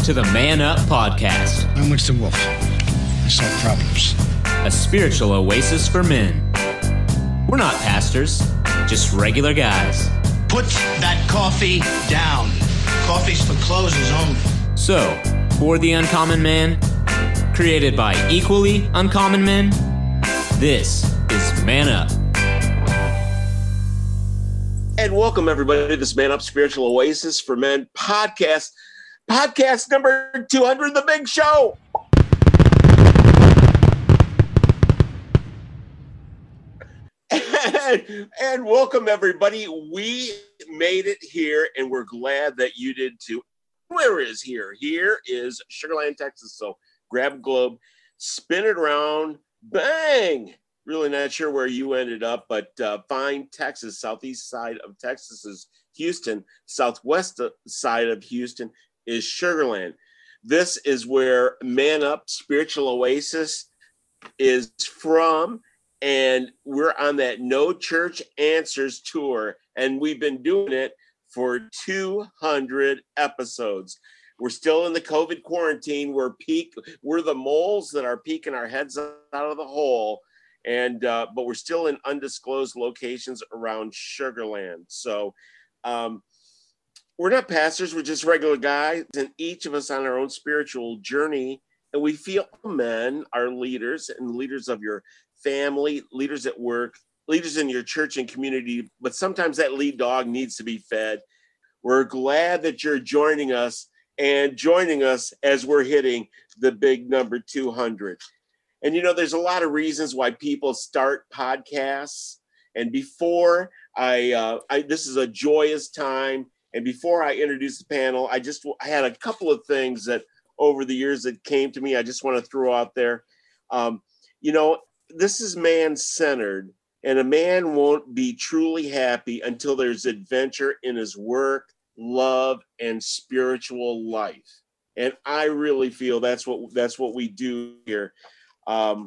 to the Man Up Podcast. I'm Winston Wolfe. I solve problems. A spiritual oasis for men. We're not pastors, just regular guys. Put that coffee down. Coffee's for closers only. So, for the uncommon man, created by equally uncommon men, this is Man Up. And welcome everybody to this Man Up Spiritual Oasis for Men podcast. Podcast number 200, the big show. And welcome everybody. We made it here and we're glad that you did too. Where is here? Here is Sugar Land, Texas. So grab a globe, spin it around, bang. Really not sure where you ended up, but find Texas. Southeast side of Texas is Houston. Southwest side of Houston is Sugar Land. This is where Man Up Spiritual Oasis is from. And we're on that No Church Answers tour. And we've been doing it for 200 episodes. We're still in the COVID quarantine. We're the moles that are peeking our heads out of the hole. And but we're still in undisclosed locations around Sugar Land. So we're not pastors, we're just regular guys, and each of us on our own spiritual journey. And we feel men are leaders and leaders of your family, leaders at work, leaders in your church and community. But sometimes that lead dog needs to be fed. We're glad that you're joining us as we're hitting the big number 200. And, you know, there's a lot of reasons why people start podcasts. And before this is a joyous time. And before I introduce the panel, I had a couple of things that over the years that came to me, I just want to throw out there. This is man-centered, and a man won't be truly happy until there's adventure in his work, love, and spiritual life. And I really feel that's what we do here. And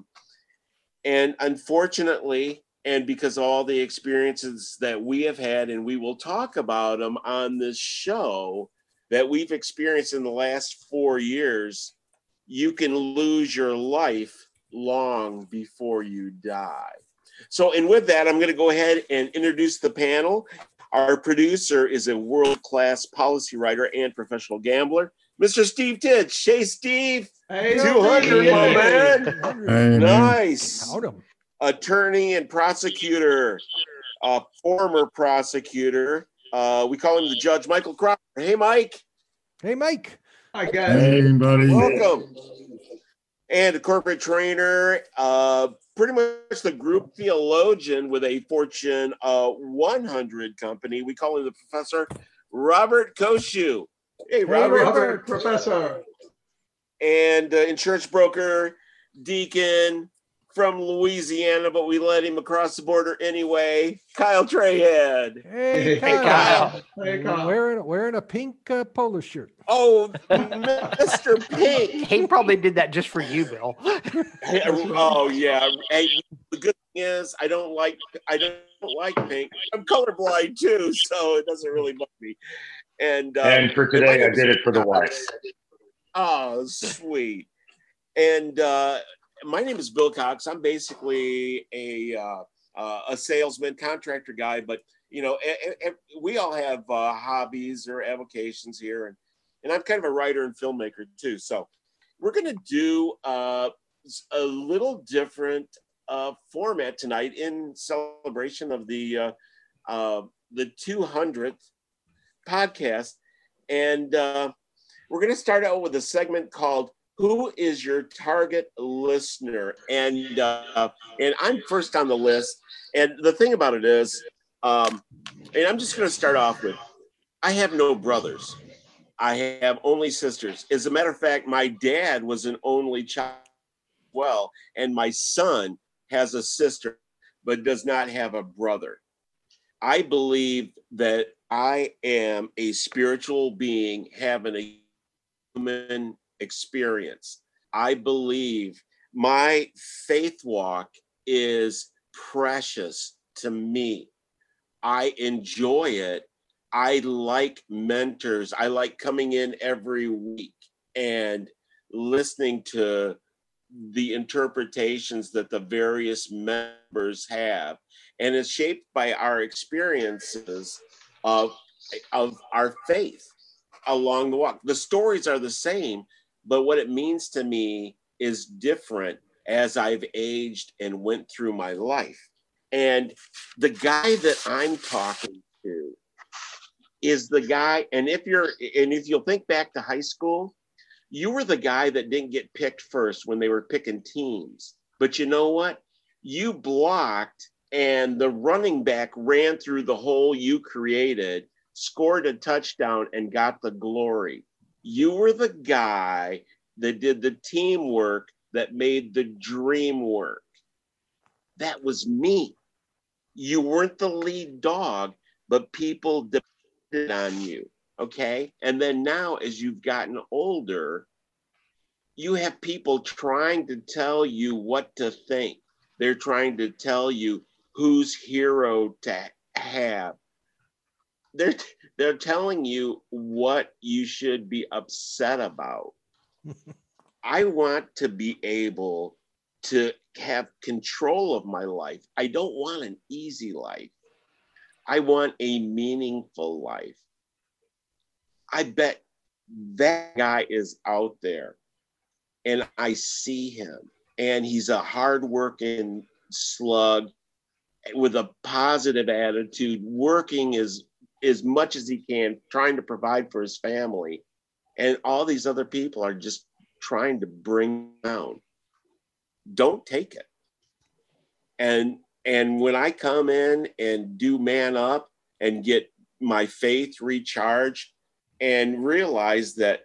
unfortunately, and because of all the experiences that we have had, and we will talk about them on this show, that we've experienced in the last 4 years, you can lose your life long before you die. So, and with that, I'm going to go ahead and introduce the panel. Our producer is a world-class policy writer and professional gambler, Mr. Steve Titch. Hey, Steve. Hey, 200, my man. Hey, Nice. Count 'em. Attorney and prosecutor, former prosecutor. We call him the Judge, Michael Crawford. Hey, Mike. Hey, Mike. Hi, guys. Hey, buddy. Welcome. And a corporate trainer, pretty much the group theologian with a Fortune 100 company. We call him the Professor Robert Koshu. Hey, Robert. Hey, Robert, Professor. And insurance broker, deacon from Louisiana, but we let him across the border anyway. Kyle Trahan. Hey, Kyle. Hey, Kyle. Wearing a pink polo shirt. Oh, Mr. Pink. He probably did that just for you, Bill. Oh yeah. Hey, the good thing is I don't like pink. I'm colorblind too, so it doesn't really bug me. And for today, I did it for the wife. Oh, sweet. And my name is Bill Cox. I'm basically a salesman, contractor guy, but you know, we all have hobbies or avocations here, and I'm kind of a writer and filmmaker too. So we're going to do a little different format tonight in celebration of the 200th podcast, and we're going to start out with a segment called "Who is your target listener?" And I'm first on the list. And the thing about it is, and I'm just going to start off with, I have no brothers. I have only sisters. As a matter of fact, my dad was an only child as well, and my son has a sister, but does not have a brother. I believe that I am a spiritual being having a human experience. I believe my faith walk is precious to me. I enjoy it. I like mentors. I like coming in every week and listening to the interpretations that the various members have. And it's shaped by our experiences of our faith along the walk. The stories are the same, but what it means to me is different as I've aged and went through my life. And the guy that I'm talking to is the guy, and if you'll think back to high school, you were the guy that didn't get picked first when they were picking teams. But you know what? You blocked, and the running back ran through the hole you created, scored a touchdown, and got the glory. You were the guy that did the teamwork that made the dream work. That was me. You weren't the lead dog, but people depended on you. Okay. And then now, as you've gotten older, you have people trying to tell you what to think. They're trying to tell you whose hero to have. They're telling you what you should be upset about. I want to be able to have control of my life. I don't want an easy life. I want a meaningful life. I bet that guy is out there, and I see him, and he's a hardworking slug with a positive attitude, working as much as he can, trying to provide for his family. And all these other people are just trying to bring down. Don't take it. And when I come in and do man up and get my faith recharged and realize that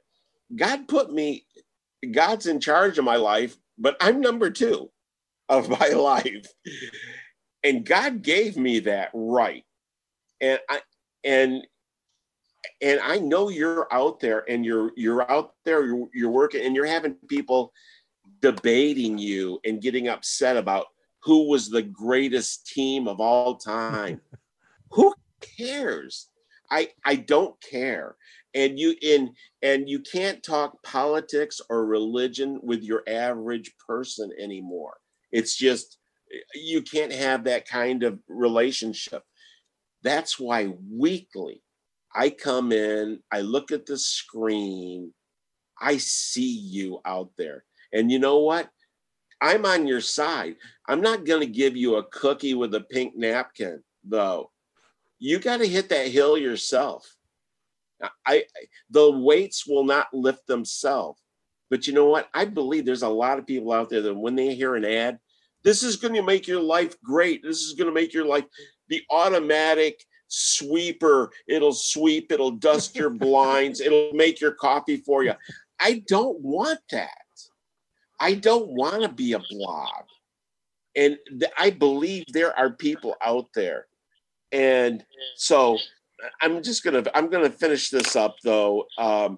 God's in charge of my life, but I'm number 2 of my life. And God gave me that right. And I know you're out there, and you're out there, you're working, and you're having people debating you and getting upset about who was the greatest team of all time. Who cares? I don't care. And you can't talk politics or religion with your average person anymore. It's just, you can't have that kind of relationship. That's why weekly I come in, I look at the screen, I see you out there. And you know what? I'm on your side. I'm not going to give you a cookie with a pink napkin, though. You got to hit that hill yourself. The weights will not lift themselves. But you know what? I believe there's a lot of people out there that when they hear an ad, this is going to make your life great. This is going to make your life the automatic sweeper. It'll sweep, it'll dust your blinds, it'll make your coffee for you. I don't want that. I don't want to be a blob. And I believe there are people out there. And so I'm going to finish this up though. I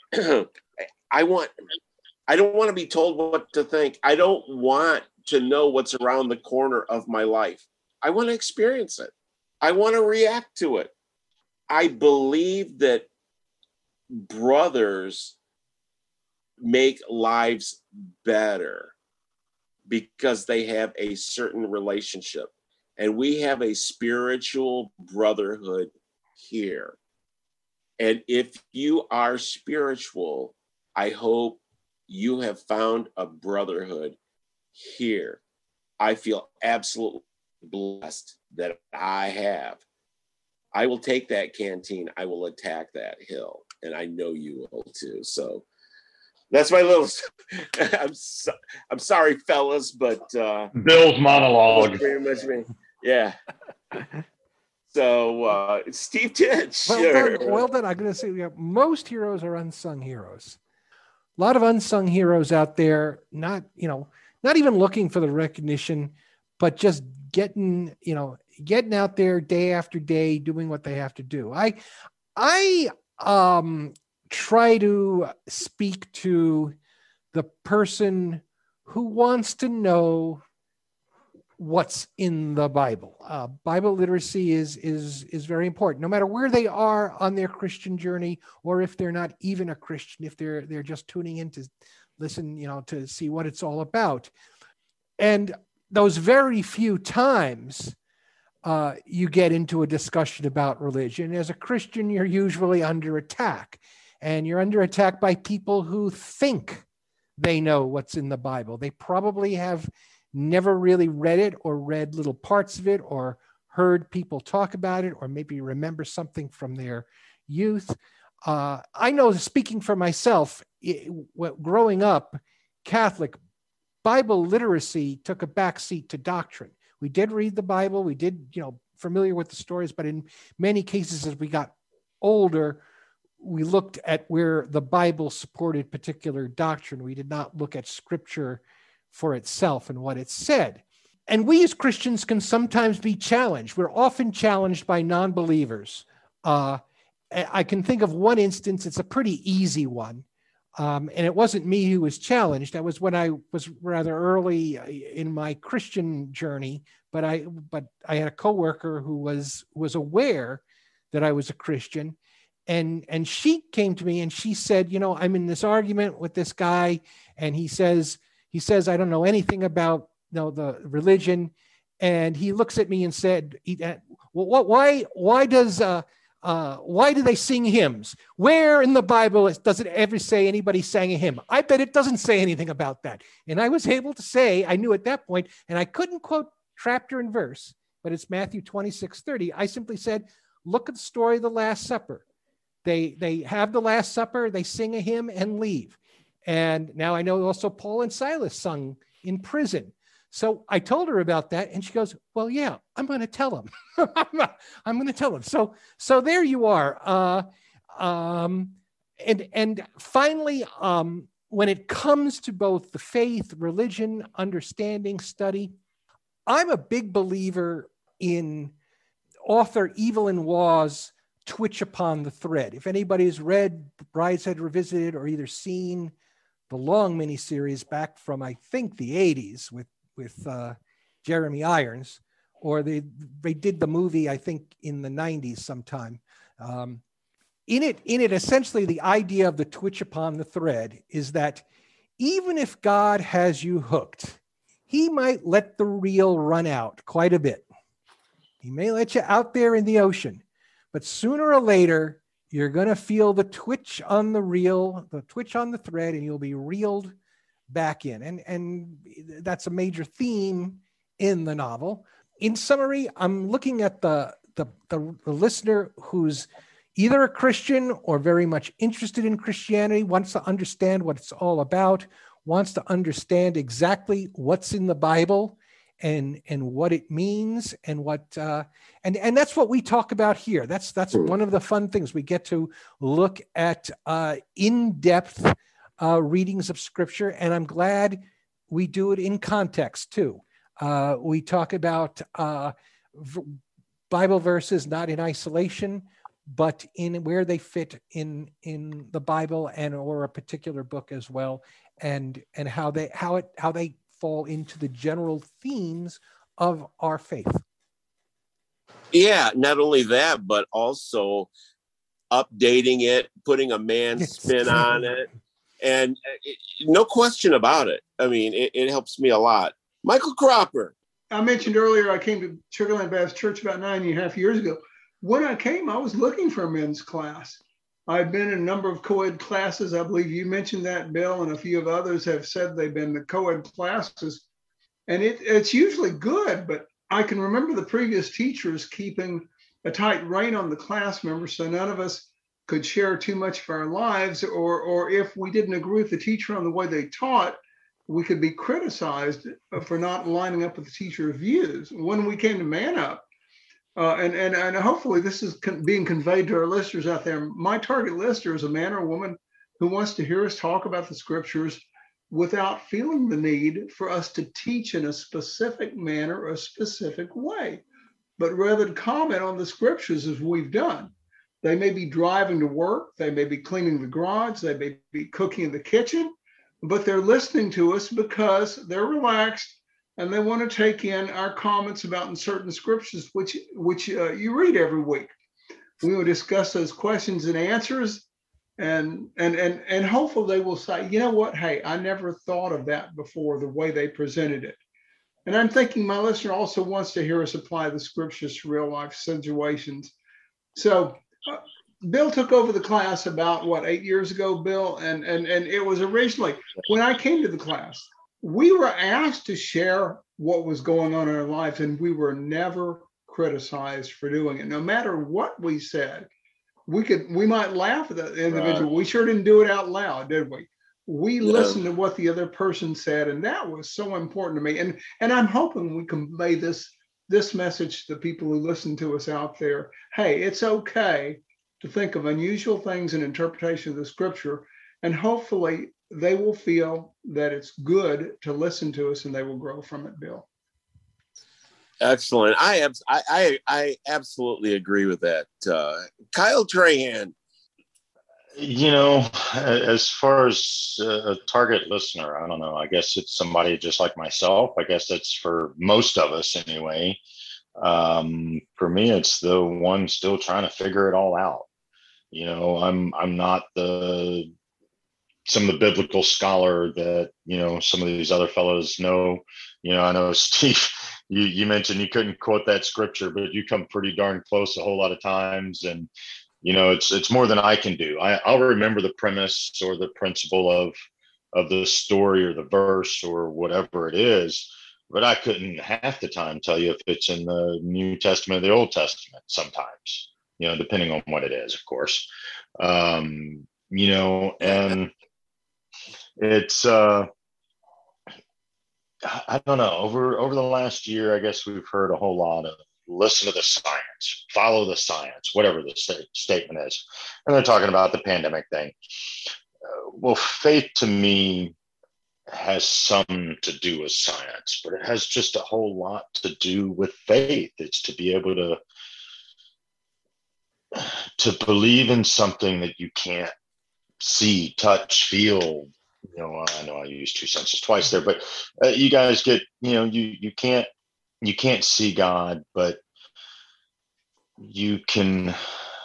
don't want to be told what to think. I don't want to know what's around the corner of my life. I want to experience it. I want to react to it. I believe that brothers make lives better because they have a certain relationship. And we have a spiritual brotherhood here. And if you are spiritual, I hope you have found a brotherhood here. I feel absolutely blessed that I have. I will take that canteen. I will attack that hill. And I know you will too. So that's my little, I'm sorry, fellas, but Bill's monologue. very much me. Yeah. So Steve Titch. Well done. I'm going to say most heroes are unsung heroes. A lot of unsung heroes out there, not even looking for the recognition, but just getting out there day after day, doing what they have to do. I try to speak to the person who wants to know what's in the Bible. Bible literacy is very important, no matter where they are on their Christian journey, or if they're not even a Christian, if they're just tuning in to listen, to see what it's all about. And those very few times you get into a discussion about religion, as a Christian, you're usually under attack, and you're under attack by people who think they know what's in the Bible. They probably have never really read it, or read little parts of it, or heard people talk about it, or maybe remember something from their youth. I know, speaking for myself, growing up Catholic, Bible literacy took a backseat to doctrine. We did read the Bible, we did, familiar with the stories, but in many cases, as we got older, we looked at where the Bible supported particular doctrine. We did not look at Scripture for itself and what it said. And we as Christians can sometimes be challenged. We're often challenged by non-believers. I can think of one instance, it's a pretty easy one. And it wasn't me who was challenged. That was when I was rather early in my Christian journey, but I had a coworker who was aware that I was a Christian. And she came to me and she said, I'm in this argument with this guy, and he says, I don't know anything about the religion. And he looks at me and said, why do they sing hymns? Where in the Bible does it ever say anybody sang a hymn? I bet it doesn't say anything about that. And I was able to say, I knew at that point, and I couldn't quote chapter and verse, but it's Matthew 26:30. I simply said, look at the story of the Last Supper. They have the Last Supper, they sing a hymn and leave. And now I know also Paul and Silas sung in prison. So I told her about that, and she goes, well, yeah, I'm going to tell him. I'm going to tell him. So there you are. And finally, when it comes to both the faith, religion, understanding, study, I'm a big believer in author Evelyn Waugh's Twitch Upon the Thread. If anybody's read Brideshead Revisited, or either seen the long miniseries back from, I think, the 80s with Jeremy Irons, or they did the movie, I think, in the 90s sometime. In it, essentially, the idea of the Twitch Upon the Thread is that even if God has you hooked, he might let the reel run out quite a bit. He may let you out there in the ocean, but sooner or later, you're going to feel the twitch on the reel, the twitch on the thread, and you'll be reeled back in. And that's a major theme in the novel. In summary, I'm looking at the listener who's either a Christian or very much interested in Christianity, wants to understand what it's all about, wants to understand exactly what's in the Bible and what it means, and what and that's what we talk about here. That's one of the fun things. We get to look at in-depth readings of Scripture, and I'm glad we do it in context too. We talk about Bible verses not in isolation, but in where they fit in the Bible and or a particular book as well, and how they fall into the general themes of our faith. Yeah, not only that, but also updating it, putting a man's spin on it. And no question about it. I mean, it helps me a lot. Michael Cropper. I mentioned earlier I came to Sugar Land Baptist Church about 9.5 years ago. When I came, I was looking for a men's class. I've been in a number of co-ed classes. I believe you mentioned that, Bill, and a few of others have said they've been the co-ed classes. And it's usually good, but I can remember the previous teachers keeping a tight rein on the class members so none of us could share too much of our lives, or if we didn't agree with the teacher on the way they taught, we could be criticized for not lining up with the teacher's views. When we came to Man Up, and hopefully this is being conveyed to our listeners out there, my target listener is a man or a woman who wants to hear us talk about the Scriptures without feeling the need for us to teach in a specific manner or a specific way, but rather to comment on the Scriptures as we've done. They may be driving to work, they may be cleaning the garage, they may be cooking in the kitchen, but they're listening to us because they're relaxed, and they want to take in our comments about certain scriptures, which you read every week. We will discuss those questions and answers, and hopefully they will say, you know what, hey, I never thought of that before, the way they presented it. And I'm thinking my listener also wants to hear us apply the scriptures to real life situations. So Bill took over the class about 8 years ago, Bill, and it was originally when I came to the class, we were asked to share what was going on in our lives, and we were never criticized for doing it. No matter what we said, we might laugh at the individual. Right. We sure didn't do it out loud, did we? We listened to what the other person said, and that was so important to me. And I'm hoping we convey this message to the people who listen to us out there. Hey, it's okay to think of unusual things in interpretation of the scripture, and hopefully they will feel that it's good to listen to us and they will grow from it, Bill. Excellent. I absolutely agree with that. Kyle Trahan. You know, as far as a target listener, I don't know. I guess it's somebody just like myself. I guess that's for most of us anyway. For me, it's the one still trying to figure it all out. You know, I'm not some of the biblical scholar that, you know, some of these other fellows know. You know, I know, Steve, you mentioned you couldn't quote that scripture, but you come pretty darn close a whole lot of times. And, you know, it's more than I can do. I'll remember the premise or the principle of the story or the verse or whatever it is, but I couldn't half the time tell you if it's in the New Testament or the Old Testament sometimes, you know, depending on what it is, of course. You know, and it's, I don't know, over the last year, I guess we've heard a whole lot of listen to the science, follow the science, whatever the statement is. And they're talking about the pandemic thing. Well, faith to me has some to do with science, but it has just a whole lot to do with faith. It's to be able to believe in something that you can't see, touch, feel. You know, I know I used two senses twice there, but you guys get, you know, you can't see God, but you can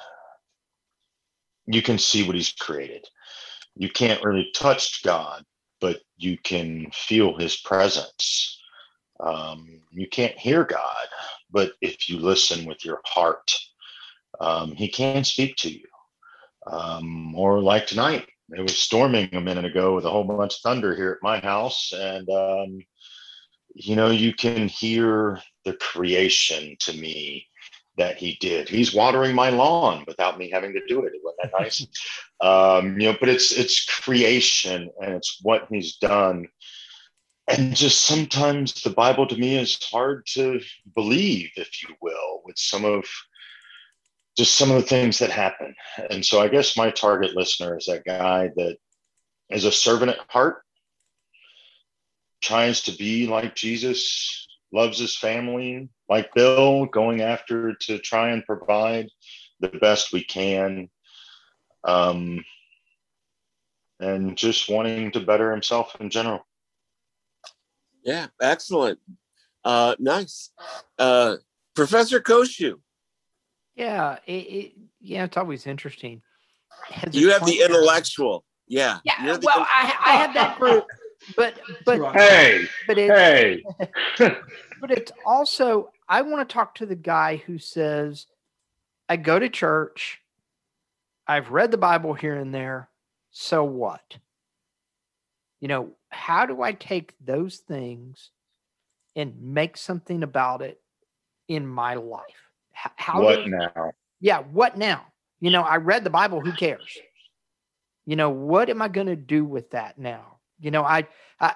see what he's created. You can't really touch God, but you can feel his presence. You can't hear God, but if you listen with your heart, he can speak to you. Or like tonight, it was storming a minute ago with a whole bunch of thunder here at my house. And, you know, you can hear the creation to me that he did. He's watering my lawn without me having to do it. Wasn't that nice? You know, but it's creation and it's what he's done. And just sometimes the Bible to me is hard to believe, if you will, with some of the things that happen. And so I guess my target listener is that guy that is a servant at heart, tries to be like Jesus, loves his family, like Bill, going after to try and provide the best we can, and just wanting to better himself in general. Yeah, excellent. Nice. Professor Koshu. Yeah, it's always interesting. You have the intellectual. Yeah. Yeah. Well, I have that group, but hey, but it's also, I want to talk to the guy who says, I go to church, I've read the Bible here and there, so what? You know, how do I take those things and make something about it in my life? What now? Yeah, what now? You know, I read the Bible, who cares? You know, what am I going to do with that now? You know, I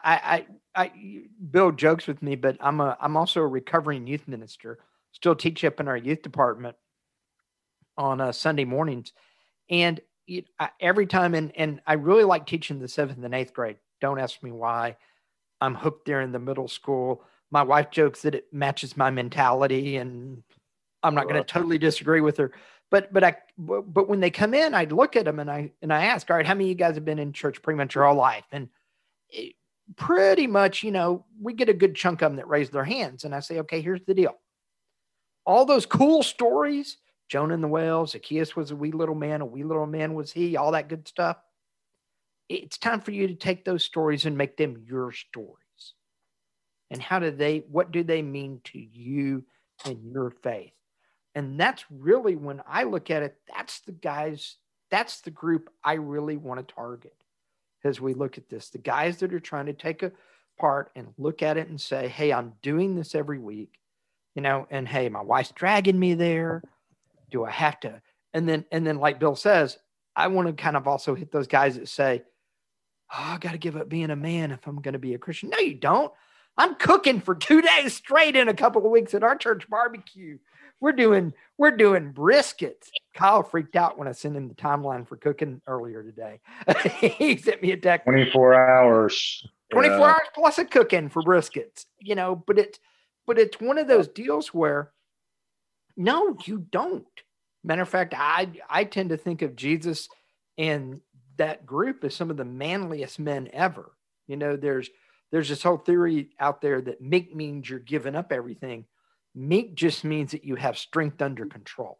Bill jokes with me, but I'm also a recovering youth minister, still teach up in our youth department on Sunday mornings. And every time, and I really like teaching the 7th and 8th grade. Don't ask me why. I'm hooked there in the middle school. My wife jokes that it matches my mentality, and I'm not going to totally disagree with her. But when they come in, I look at them and I ask, all right, how many of you guys have been in church pretty much your whole life? And pretty much, we get a good chunk of them that raise their hands. And I say, okay, here's the deal. All those cool stories, Jonah and the whale, Zacchaeus was a wee little man was he, all that good stuff. It's time for you to take those stories and make them your stories. And what do they mean to you and your faith? And that's really, when I look at it, that's the group I really want to target as we look at this. The guys that are trying to take apart and look at it and say, hey, I'm doing this every week, and hey, my wife's dragging me there. Do I have to? And then like Bill says, I want to kind of also hit those guys that say, I got to give up being a man if I'm going to be a Christian. No, you don't. I'm cooking for 2 days straight in a couple of weeks at our church barbecue. We're doing briskets. Kyle freaked out when I sent him the timeline for cooking earlier today. He sent me a text. 24 hours. 24 hours plus of cooking for briskets. But it's one of those deals where, no, you don't. Matter of fact, I tend to think of Jesus and that group as some of the manliest men ever. There's this whole theory out there that meek means you're giving up everything. Meek just means that you have strength under control.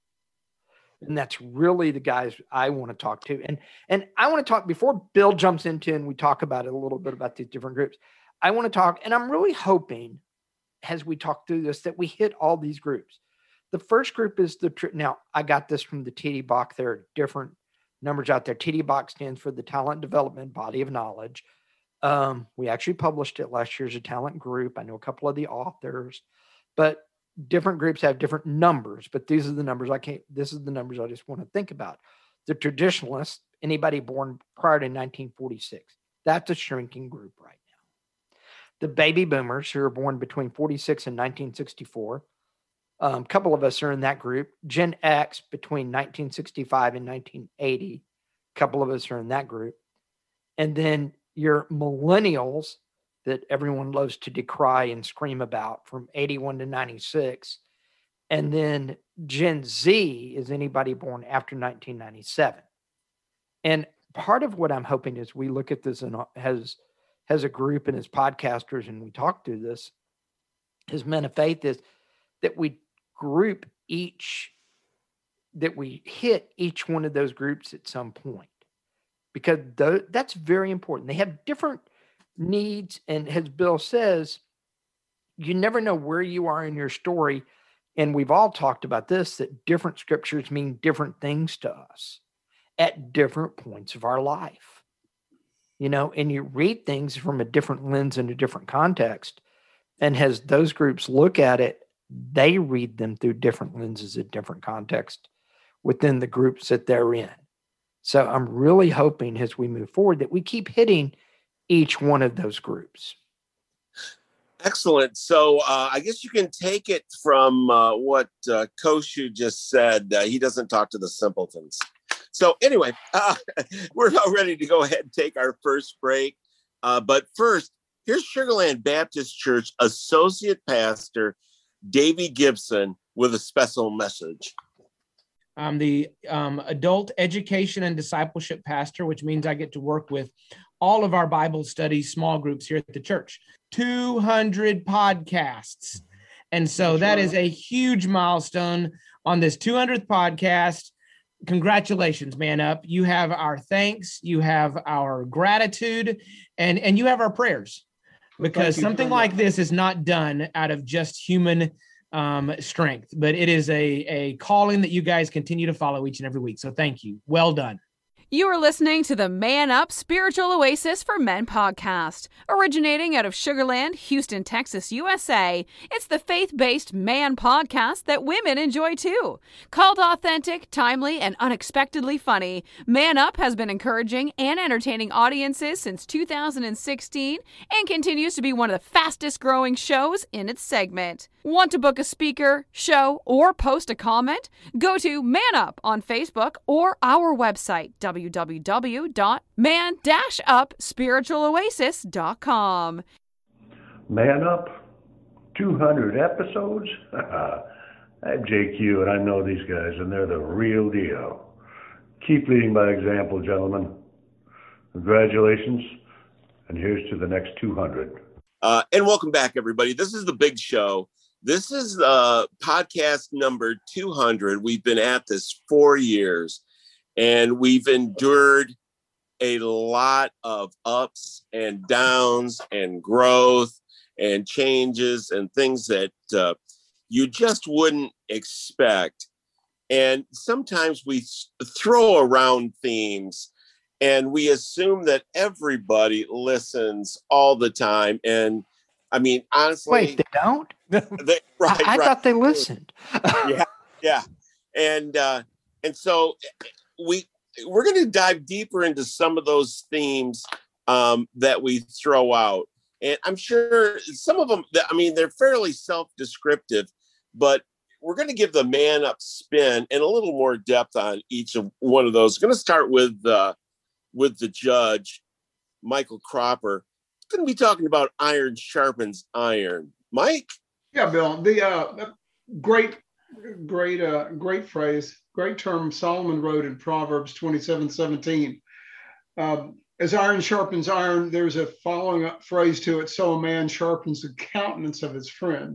And that's really the guys I want to talk to. And I want to talk, before Bill jumps into and we talk about it a little bit about these different groups, I want to talk, and I'm really hoping as we talk through this that we hit all these groups. The first group is now I got this from the TD Bach. There are different numbers out there. TD Bach stands for the Talent Development Body of Knowledge. We actually published it last year as a talent group. I know a couple of the authors, but different groups have different numbers, but these are the numbers this is the numbers I just want to think about. The traditionalists, anybody born prior to 1946, that's a shrinking group right now. The baby boomers who are born between 46 and 1964, a couple of us are in that group. Gen X between 1965 and 1980, a couple of us are in that group. And then your millennials that everyone loves to decry and scream about from 81 to 96. And then Gen Z is anybody born after 1997. And part of what I'm hoping is we look at this and has a group and as podcasters and we talk through this, as men of faith, is that we group that we hit each one of those groups at some point. Because that's very important. They have different needs. And as Bill says, you never know where you are in your story. And we've all talked about this, that different scriptures mean different things to us at different points of our life. And you read things from a different lens and a different context. And as those groups look at it, they read them through different lenses at different context within the groups that they're in. So I'm really hoping as we move forward that we keep hitting each one of those groups. Excellent. So I guess you can take it from what Koshu just said. He doesn't talk to the simpletons. So anyway, we're now ready to go ahead and take our first break. But first, here's Sugar Land Baptist Church Associate Pastor Davey Gibson with a special message. I'm the adult education and discipleship pastor, which means I get to work with all of our Bible study small groups here at the church. 200 podcasts. And so that is a huge milestone on this 200th podcast. Congratulations, Man Up. You have our thanks, you have our gratitude, and you have our prayers. Because something like this is not done out of just human strength, but it is a calling that you guys continue to follow each and every week. So thank you. Well done. You are listening to the Man Up Spiritual Oasis for Men podcast. Originating out of Sugar Land, Houston, Texas, USA, it's the faith-based man podcast that women enjoy too. Called authentic, timely, and unexpectedly funny, Man Up has been encouraging and entertaining audiences since 2016 and continues to be one of the fastest growing shows in its segment. Want to book a speaker, show, or post a comment? Go to Man Up on Facebook or our website, www.man-upspiritualoasis.com. Man Up, 200 episodes? I'm JQ, and I know these guys, and they're the real deal. Keep leading by example, gentlemen. Congratulations, And here's to the next 200. And welcome back, everybody. This is The Big Show. This is podcast number 200. We've been at this 4 years, and we've endured a lot of ups and downs and growth and changes and things that you just wouldn't expect. And sometimes we throw around themes and we assume that everybody listens all the time. And I mean, honestly, wait, they don't? I thought they listened. Yeah. And so we're going to dive deeper into some of those themes that we throw out. And I'm sure some of them, I mean, they're fairly self-descriptive, but we're going to give the man up spin and a little more depth on each of one of those. We're going to start with the judge, Michael Cropper. Going to be talking about iron sharpens iron. Mike? Yeah, Bill. The great phrase, great term Solomon wrote in Proverbs 27:17. As iron sharpens iron, there's a following up phrase to it, so a man sharpens the countenance of his friend.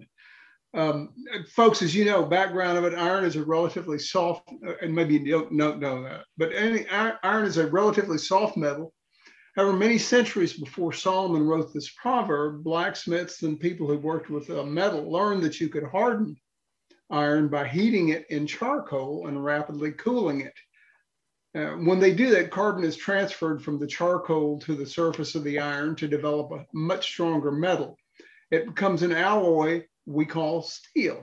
Folks, as you know, background of it, iron is a relatively soft, and maybe you don't know that, but iron is a relatively soft metal. However, many centuries before Solomon wrote this proverb, blacksmiths and people who worked with metal learned that you could harden iron by heating it in charcoal and rapidly cooling it. When they do that, carbon is transferred from the charcoal to the surface of the iron to develop a much stronger metal. It becomes an alloy we call steel.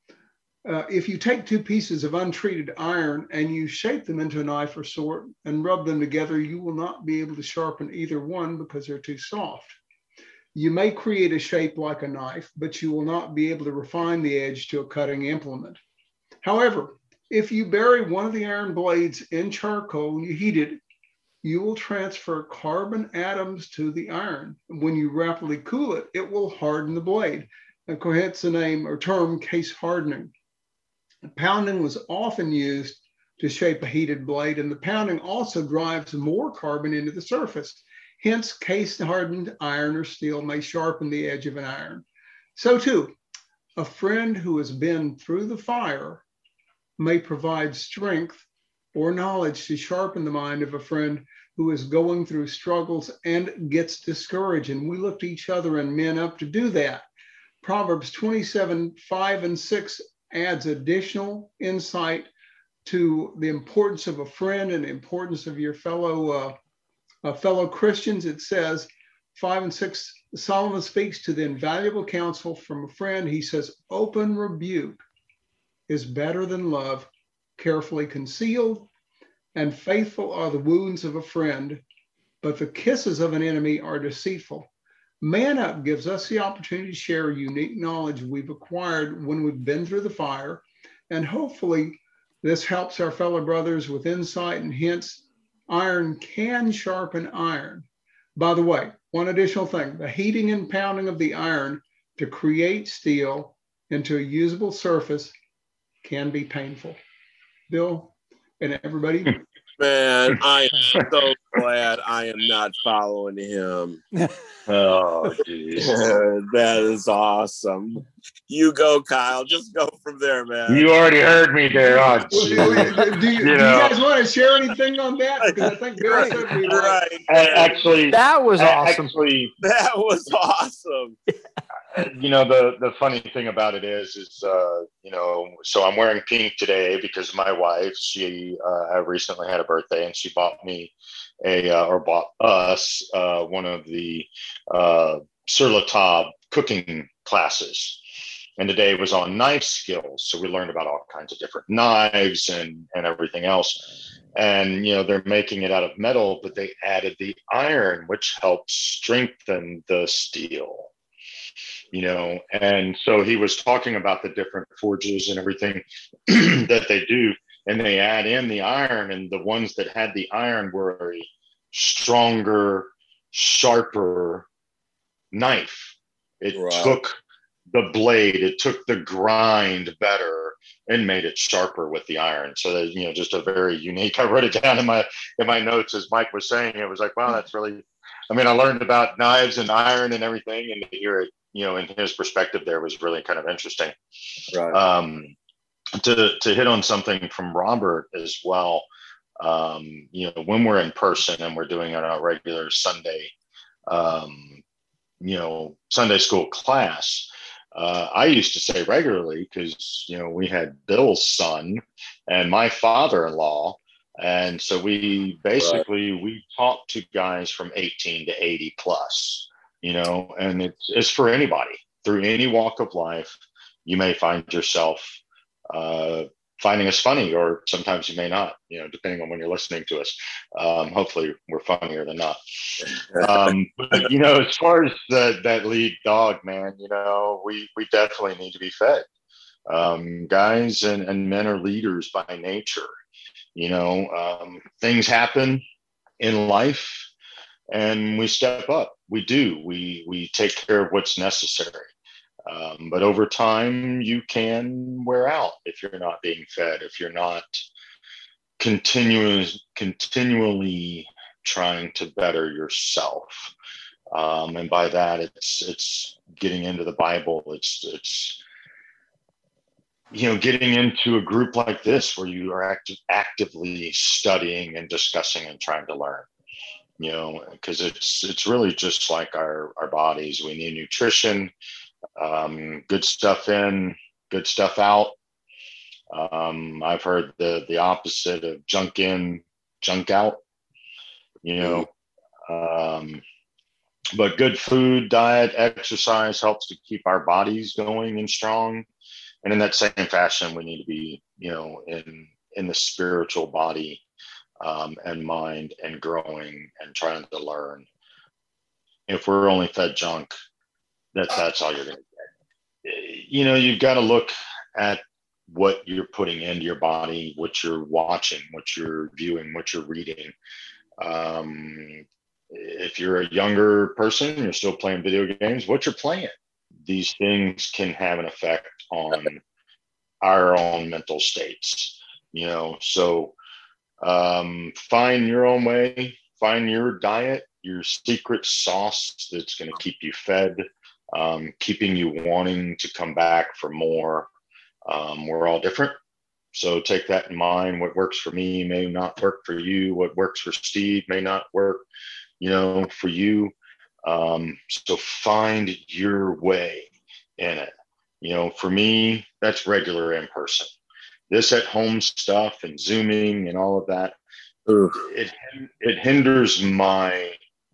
If you take two pieces of untreated iron and you shape them into a knife or sword and rub them together, you will not be able to sharpen either one because they're too soft. You may create a shape like a knife, but you will not be able to refine the edge to a cutting implement. However, if you bury one of the iron blades in charcoal and you heat it, you will transfer carbon atoms to the iron. When you rapidly cool it, it will harden the blade. Hence the name or term case hardening. Pounding was often used to shape a heated blade, and the pounding also drives more carbon into the surface. Hence, case-hardened iron or steel may sharpen the edge of an iron. So too, a friend who has been through the fire may provide strength or knowledge to sharpen the mind of a friend who is going through struggles and gets discouraged. And we look to each other and men up to do that. Proverbs 27:5-6 adds additional insight to the importance of a friend and the importance of your fellow Christians. It says 5 and 6, Solomon speaks to the invaluable counsel from a friend. He says, open rebuke is better than love, carefully concealed, and faithful are the wounds of a friend, but the kisses of an enemy are deceitful. Man Up gives us the opportunity to share unique knowledge we've acquired when we've been through the fire, and hopefully this helps our fellow brothers with insight, and hence iron can sharpen iron. By the way, one additional thing, the heating and pounding of the iron to create steel into a usable surface can be painful. Bill and everybody. Man, I am so glad I am not following him. Oh, geez. That is awesome. You go, Kyle. Just go from there, man. You already heard me there. Oh, do you guys want to share anything on that? Because I think Bill said we right. Actually, that was awesome. That was awesome. You know, the funny thing about it is you know, so I'm wearing pink today because my wife, she recently had a birthday, and she bought me bought us one of the Sur La Table cooking classes. And today was on knife skills. So we learned about all kinds of different knives and everything else. And, you know, they're making it out of metal, but they added the iron, which helps strengthen the steel. You know, and so he was talking about the different forges and everything that they do, and they add in the iron, and the ones that had the iron were a stronger, sharper knife. It took the blade, it took the grind better and made it sharper with the iron. So that, you know, just a very unique, I wrote it down in my notes as Mike was saying, it was like, wow, that's really I mean, I learned about knives and iron and everything, and to hear it, in his perspective there was really kind of interesting. Right. To hit on something from Robert as well, when we're in person and we're doing our regular Sunday, Sunday school class, I used to say regularly, because, we had Bill's son and my father-in-law. And so we talk to guys from 18 to 80 plus, and it's for anybody through any walk of life. You may find yourself finding us funny, or sometimes you may not, depending on when you're listening to us. Hopefully we're funnier than not. But, as far as that lead dog, man, we definitely need to be fed. Guys and men are leaders by nature. Things happen in life and we step up. We do. We take care of what's necessary. But over time, you can wear out if you're not being fed, if you're not continually trying to better yourself. And by that, it's getting into the Bible. It's getting into a group like this where you are actively studying and discussing and trying to learn. Because it's really just like our bodies. We need nutrition. Good stuff in, good stuff out. I've heard the opposite of junk in, junk out, but good food, diet, exercise helps to keep our bodies going and strong. And in that same fashion, we need to be, in the spiritual body, and mind, and growing and trying to learn. If we're only fed junk, that's all you're going to get. You've got to look at what you're putting into your body, what you're watching, what you're viewing, what you're reading. If you're a younger person, you're still playing video games, what you're playing. These things can have an effect on our own mental states, so find your own way, find your diet, your secret sauce that's going to keep you fed, keeping you wanting to come back for more. We're all different. So take that in mind. What works for me may not work for you. What works for Steve may not work, for you. So find your way in it. For me, that's regular in person. This at home stuff and Zooming and all of that, it hinders my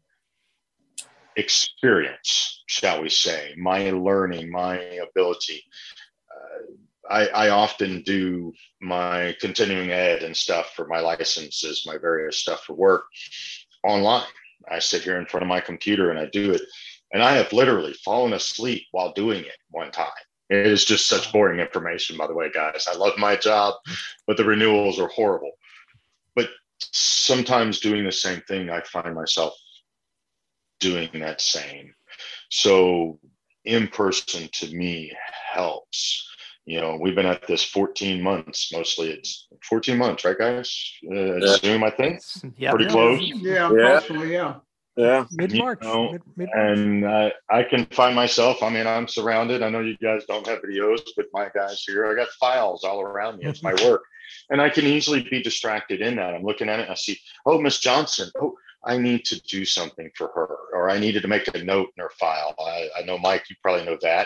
experience, shall we say, my learning, my ability. I often do my continuing ed and stuff for my licenses, my various stuff for work online. I sit here in front of my computer and I do it. And I have literally fallen asleep while doing it one time. It is just such boring information, by the way, guys. I love my job, but the renewals are horrible. But sometimes doing the same thing, I find myself doing that same. So in person to me helps. We've been at this 14 months, mostly. It's 14 months, right, guys? Zoom, I think. Yeah. Pretty close. Yeah, approximately, yeah. Yeah. Mid-March. And I can find myself, I'm surrounded. I know you guys don't have videos, but my guys here, I got files all around me. It's my work. And I can easily be distracted in that. I'm looking at it and I see, oh, Miss Johnson. Oh, I need to do something for her, or I needed to make a note in her file. I know, Mike, you probably know that.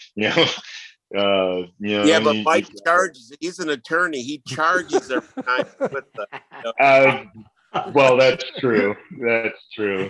Yeah, but Mike charges. He's an attorney. He charges every time with the. Well, that's true. That's true.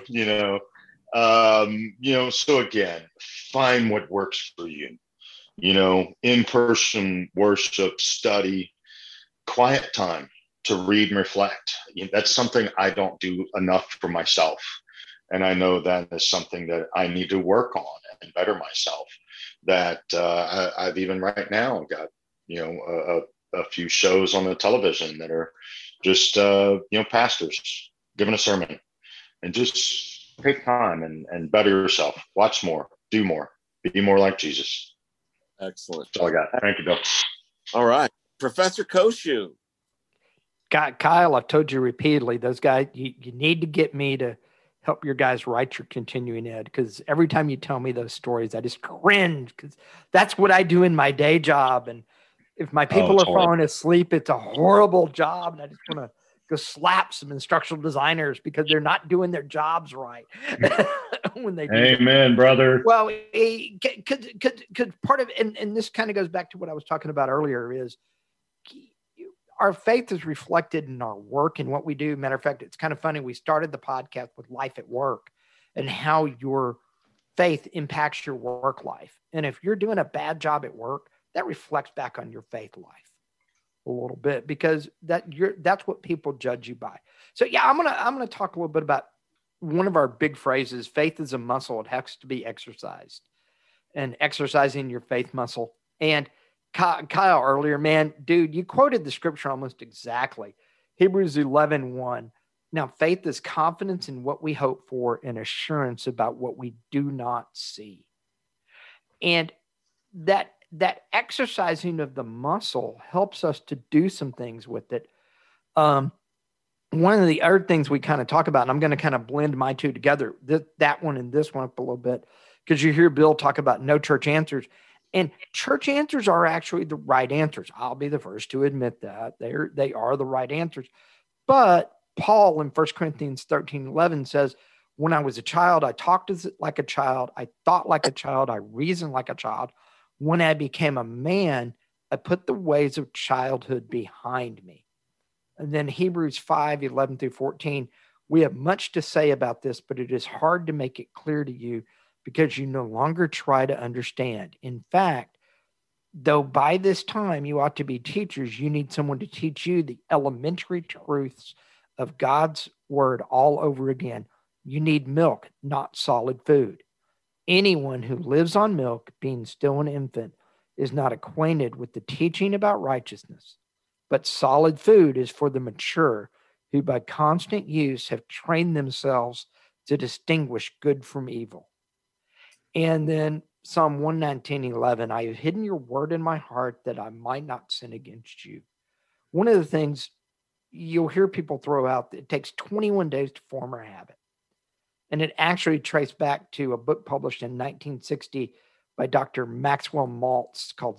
So again, find what works for you. In-person worship, study, quiet time to read and reflect. That's something I don't do enough for myself. And I know that is something that I need to work on and better myself. That I've even right now got, a few shows on the television that are just, pastors giving a sermon, and just take time and better yourself. Watch more, do more, be more like Jesus. Excellent. That's all I got. Thank you, Bill. All right. Professor Koshu. Kyle, I've told you repeatedly, those guys, you need to get me to help your guys write your continuing ed, because every time you tell me those stories, I just cringe, because that's what I do in my day job. And if my people are falling asleep, it's a horrible job. And I just want to go slap some instructional designers because they're not doing their jobs right when they do. Amen, brother. Well, because part of, and this kind of goes back to what I was talking about earlier, is our faith is reflected in our work and what we do. Matter of fact, it's kind of funny. We started the podcast with life at work and how your faith impacts your work life. And if you're doing a bad job at work, that reflects back on your faith life a little bit, because that's what people judge you by. So yeah, I'm gonna talk a little bit about one of our big phrases. Faith is a muscle. It has to be exercised, and exercising your faith muscle. And Kyle earlier, man, dude, you quoted the scripture almost exactly. Hebrews 11:1. Now, faith is confidence in what we hope for and assurance about what we do not see. And that exercising of the muscle helps us to do some things with it. One of the other things we kind of talk about, and I'm going to kind of blend my two together, that one and this one up a little bit, because you hear Bill talk about no church answers. And church answers are actually the right answers. I'll be the first to admit that. They are the right answers. But Paul in 1 Corinthians 13:11 says, when I was a child, I talked like a child. I thought like a child. I reasoned like a child. When I became a man, I put the ways of childhood behind me. And then Hebrews 5:11-14, we have much to say about this, but it is hard to make it clear to you because you no longer try to understand. In fact, though by this time you ought to be teachers, you need someone to teach you the elementary truths of God's word all over again. You need milk, not solid food. Anyone who lives on milk, being still an infant, is not acquainted with the teaching about righteousness. But solid food is for the mature, who by constant use have trained themselves to distinguish good from evil. And then Psalm 119:11, I have hidden your word in my heart that I might not sin against you. One of the things you'll hear people throw out, it takes 21 days to form a habit. And it actually traced back to a book published in 1960 by Dr. Maxwell Maltz called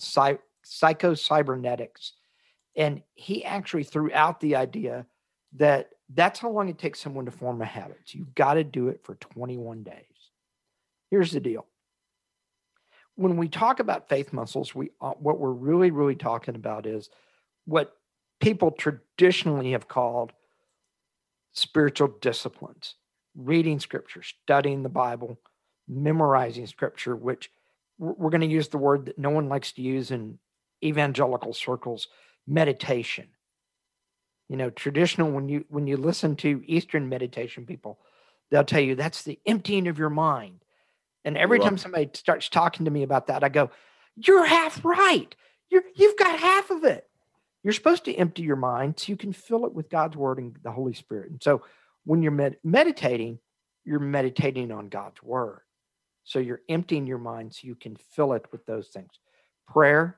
Psycho-Cybernetics. And he actually threw out the idea that that's how long it takes someone to form a habit. So you've got to do it for 21 days. Here's the deal. When we talk about faith muscles, what we're really, really talking about is what people traditionally have called spiritual disciplines. Reading scripture, studying the Bible, memorizing scripture, which we're going to use the word that no one likes to use in evangelical circles, meditation. You know, traditional, when you listen to Eastern meditation people, they'll tell you that's the emptying of your mind. And every time somebody starts talking to me about that, I go, you're half right. You've got half of it. You're supposed to empty your mind so you can fill it with God's word and the Holy Spirit. And so when you're meditating, you're meditating on God's word. So you're emptying your mind so you can fill it with those things. Prayer,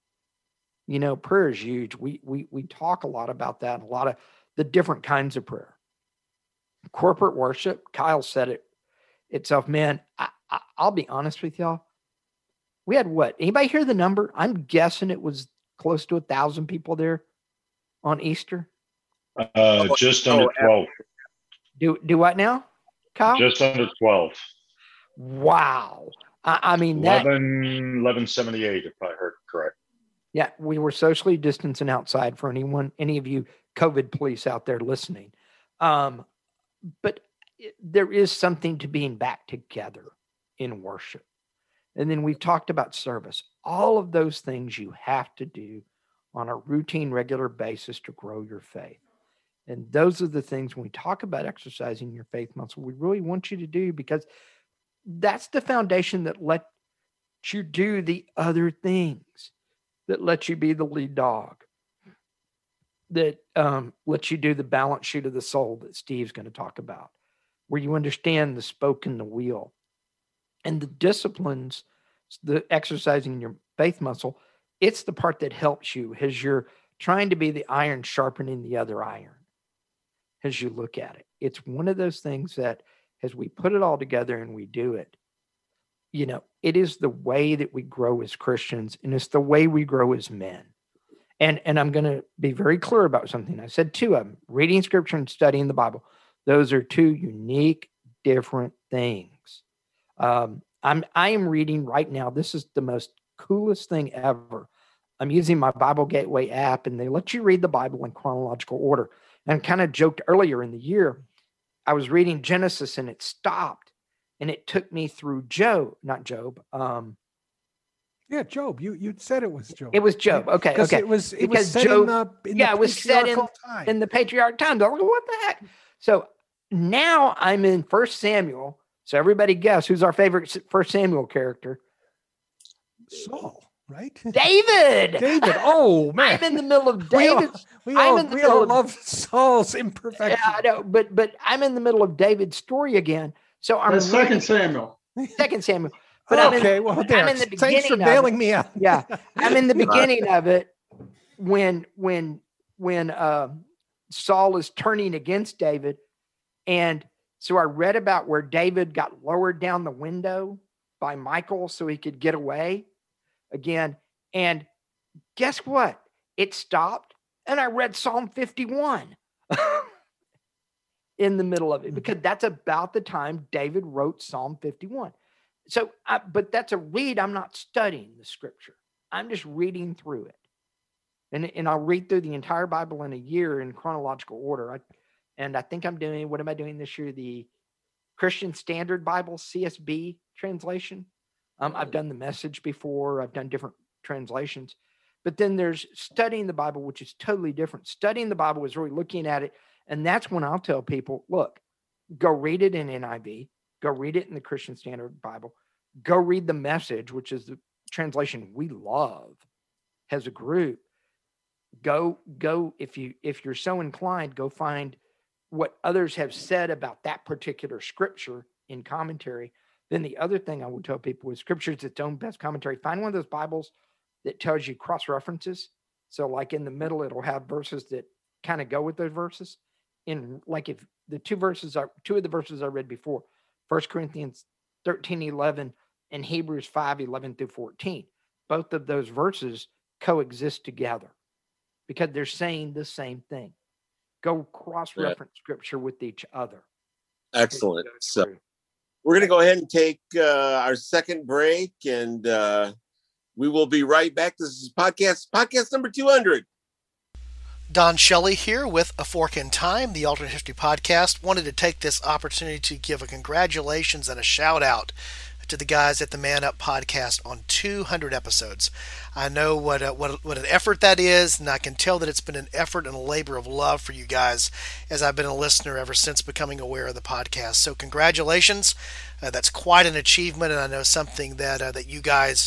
prayer is huge. We talk a lot about that, and a lot of the different kinds of prayer. Corporate worship, Kyle said it itself, man, I'll be honest with y'all. We had what? Anybody hear the number? I'm guessing it was close to 1,000 people there on Easter. Just under 12. Do what now, Kyle? Just under 12. Wow. I mean, 1178, if I heard correct. Yeah, we were socially distancing outside for any of you COVID police out there listening. But there is something to being back together in worship. And then we've talked about service. All of those things you have to do on a routine, regular basis to grow your faith. And those are the things when we talk about exercising your faith muscle, we really want you to do, because that's the foundation that lets you do the other things, that lets you be the lead dog, that lets you do the balance sheet of the soul that Steve's going to talk about, where you understand the spoke and the wheel. And the disciplines, the exercising your faith muscle, it's the part that helps you as you're trying to be the iron sharpening the other iron. As you look at it, it's one of those things that as we put it all together and we do it, you know, it is the way that we grow as Christians, and it's the way we grow as men. And I'm going to be very clear about something. I said two of them: reading scripture and studying the Bible. Those are two unique, different things. I am reading right now. This is the most coolest thing ever. I'm using my Bible Gateway app, and they let you read the Bible in chronological order. And kind of joked earlier in the year, I was reading Genesis and it stopped, and it took me through Job. Yeah, Job. You said it was Job. It was Job. Okay. It was set Job, it was set in the patriarch times. I was like, what the heck? So now I'm in 1 Samuel. So everybody guess who's our favorite 1 Samuel character? Saul, right? David. David. Oh man, I'm in the middle of David. We all love Saul's imperfection. Yeah, I know, but I'm in the middle of David's story again. So I'm That's 2 Samuel. 2 Samuel. But I'm in the beginning. Thanks for bailing me out. Yeah, I'm in the beginning of it when Saul is turning against David, and so I read about where David got lowered down the window by Michal so he could get away again. And guess what? It stopped, and I read Psalm 51 in the middle of it, because that's about the time David wrote Psalm 51. So, but that's a read. I'm not studying the scripture. I'm just reading through it. And I'll read through the entire Bible in a year in chronological order. I think I'm doing, what am I doing this year? The Christian Standard Bible, CSB translation. I've done the Message before. I've done different translations. But then there's studying the Bible, which is totally different. Studying the Bible is really looking at it. And that's when I'll tell people, look, go read it in NIV. Go read it in the Christian Standard Bible. Go read the Message, which is the translation we love as a group. Go if you're so inclined, go find what others have said about that particular scripture in commentary. Then the other thing I would tell people is scripture is its own best commentary. Find one of those Bibles that tells you cross references. So like in the middle, it'll have verses that kind of go with those verses. In like if the two of the verses I read before, 1 Corinthians 13:11 and Hebrews 5:11 through 14. Both of those verses coexist together because they're saying the same thing. Go cross-reference scripture with each other. Excellent. So we're going to go ahead and take our second break, and we will be right back. This is podcast number 200. Don Shelley here with A Fork in Time, the Alternate History Podcast. Wanted to take this opportunity to give a congratulations and a shout out to the guys at the Man Up Podcast on 200 episodes. I know what an effort that is, and I can tell that it's been an effort and a labor of love for you guys as I've been a listener ever since becoming aware of the podcast. So congratulations. That's quite an achievement, and I know something that you guys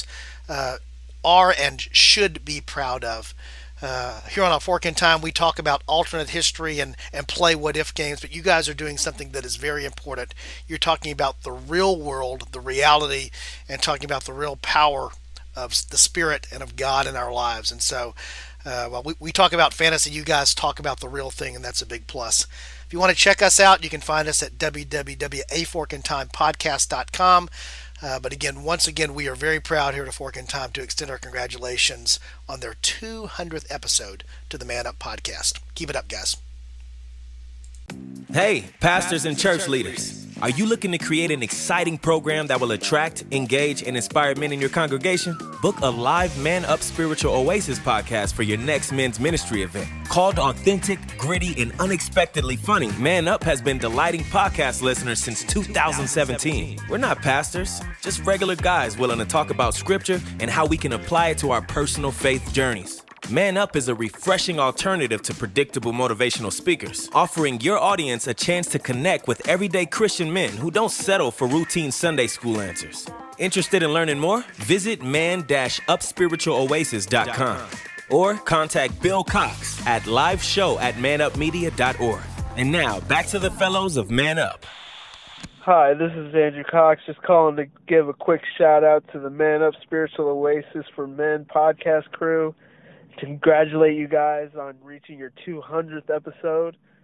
are and should be proud of. Here on A Fork in Time, we talk about alternate history and play what-if games, but you guys are doing something that is very important. You're talking about the real world, the reality, and talking about the real power of the Spirit and of God in our lives. And so, while we talk about fantasy, you guys talk about the real thing, and that's a big plus. If you want to check us out, you can find us at www.aforkintimepodcast.com. But again, once again, we are very proud here at A Fork in Time to extend our congratulations on their 200th episode to the Man Up Podcast. Keep it up, guys. Hey, pastors and church leaders. Are you looking to create an exciting program that will attract, engage, and inspire men in your congregation? Book a live Man Up Spiritual Oasis podcast for your next men's ministry event. Called Authentic, Gritty, and Unexpectedly Funny, Man Up has been delighting podcast listeners since 2017. We're not pastors, just regular guys willing to talk about scripture and how we can apply it to our personal faith journeys. Man Up is a refreshing alternative to predictable motivational speakers, offering your audience a chance to connect with everyday Christian men who don't settle for routine Sunday school answers. Interested in learning more? Visit man-upspiritualoasis.com or contact Bill Cox at liveshow@manupmedia.org. And now, back to the fellows of Man Up. Hi, this is Andrew Cox, just calling to give a quick shout out to the Man Up Spiritual Oasis for Men podcast crew. Congratulate you guys on reaching your 200th episode.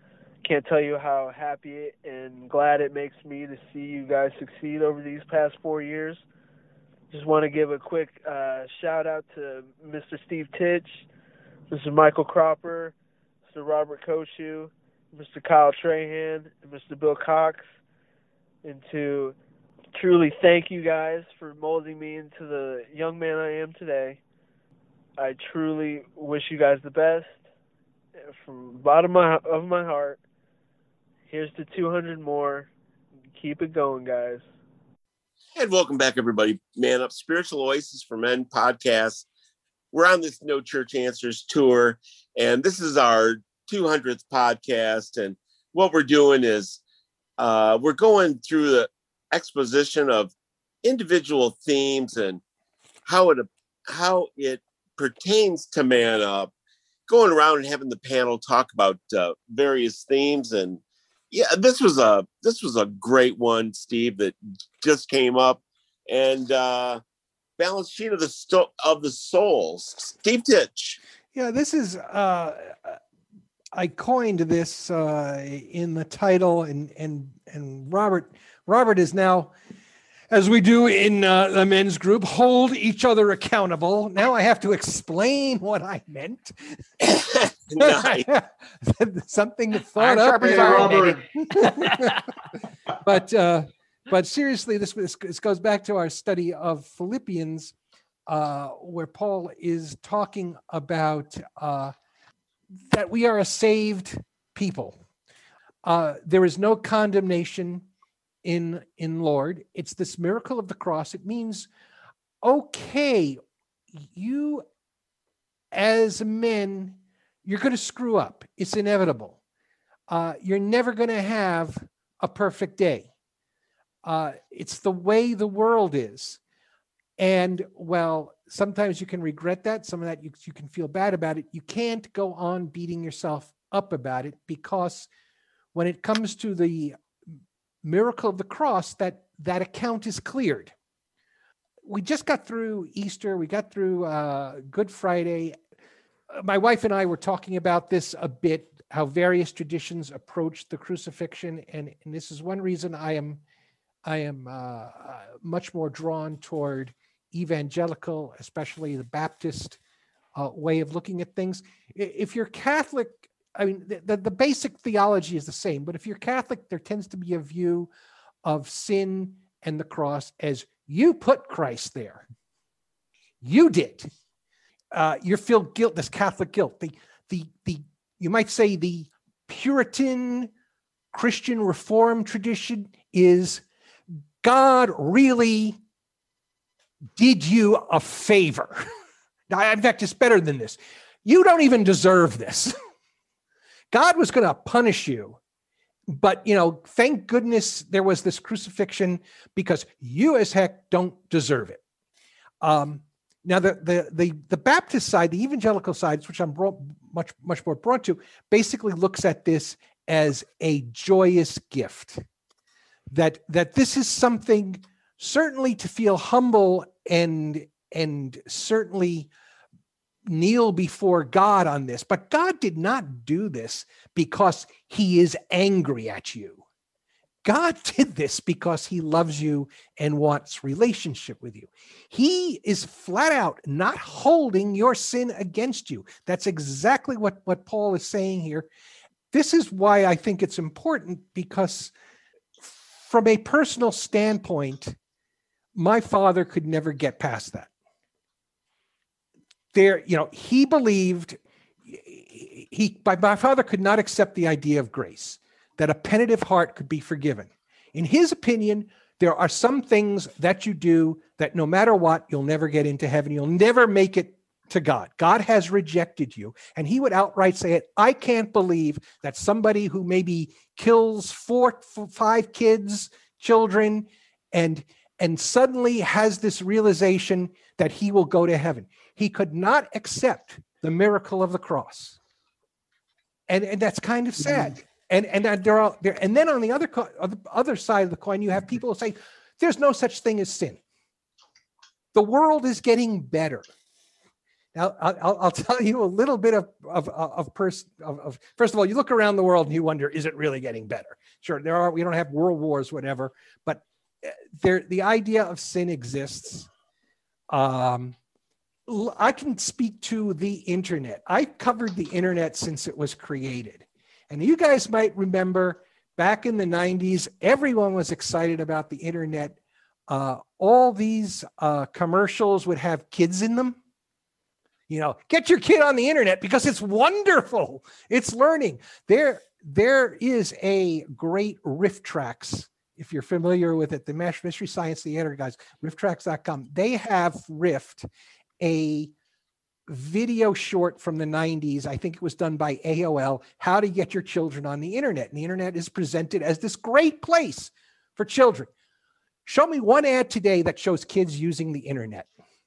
can't tell you how happy and glad it makes me to see you guys succeed over these past 4 years. Just want to give a quick shout out to Mr. Steve Titch, Mr. Michael Cropper, Mr. Robert Koshu, Mr. Kyle Trahan, and Mr. Bill Cox, and to truly thank you guys for molding me into the young man I am today. I truly wish you guys the best. From the bottom of my heart, here's to 200 more. Keep it going, guys. And welcome back, everybody. Man Up, Spiritual Oasis for Men podcast. We're on this No Church Answers tour, and this is our 200th podcast. And what we're doing is we're going through the exposition of individual themes and how it pertains to Man Up, going around and having the panel talk about various themes. And yeah, this was a great one, Steve, that just came up. And balance sheet of the souls, Steve Titch. Yeah, this is I coined this in the title, and Robert is now, as we do in the men's group, hold each other accountable. Now I have to explain what I meant. Nice. Something thought up. But seriously, this goes back to our study of Philippians, where Paul is talking about that we are a saved people. There is no condemnation in Lord. It's this miracle of the cross. It means, okay, you as men, you're going to screw up. It's inevitable. You're never going to have a perfect day. It's the way the world is. And well, sometimes you can regret that. Some of that you can feel bad about it. You can't go on beating yourself up about it, because when it comes to the miracle of the cross, that account is cleared. We just got through Easter. We got through Good Friday. My wife and I were talking about this a bit, how various traditions approach the crucifixion. And this is one reason I am much more drawn toward evangelical, especially the Baptist way of looking at things. If you're Catholic, I mean, the basic theology is the same, but if you're Catholic, there tends to be a view of sin and the cross as you put Christ there. You did. You feel guilt, this Catholic guilt. The you might say the Puritan Christian Reformed tradition is God really did you a favor. Now, in fact, it's better than this. You don't even deserve this. God was going to punish you, but, thank goodness there was this crucifixion, because you as heck don't deserve it. Now, the Baptist side, the evangelical side, which I'm much more drawn to, basically looks at this as a joyous gift. That this is something certainly to feel humble and certainly kneel before God on this. But God did not do this because he is angry at you. God did this because he loves you and wants relationship with you. He is flat out not holding your sin against you. That's exactly what Paul is saying here. This is why I think it's important, because from a personal standpoint, my father could never get past that. He believed, my father could not accept the idea of grace, that a penitent heart could be forgiven. In his opinion, there are some things that you do that no matter what, you'll never get into heaven. You'll never make it to God. God has rejected you. And he would outright say it. I can't believe that somebody who maybe kills 5 kids, children, and suddenly has this realization that he will go to heaven. He could not accept the miracle of the cross. And that's kind of sad. And then on the other side of the coin, you have people who say, there's no such thing as sin. The world is getting better. Now, I'll tell you a little bit of first of all, you look around the world and you wonder, is it really getting better? Sure, we don't have world wars, whatever, but the idea of sin exists. I can speak to the internet. I've covered the internet since it was created. And you guys might remember back in the 90s, everyone was excited about the internet. All these commercials would have kids in them. You know, get your kid on the internet because it's wonderful. It's learning. There is a great RiffTrax. If you're familiar with it, the Mystery Science Theater guys, rifftrax.com, they have riffed a video short from the 90s. I think it was done by AOL, how to get your children on the internet. And the internet is presented as this great place for children. Show me one ad today that shows kids using the internet.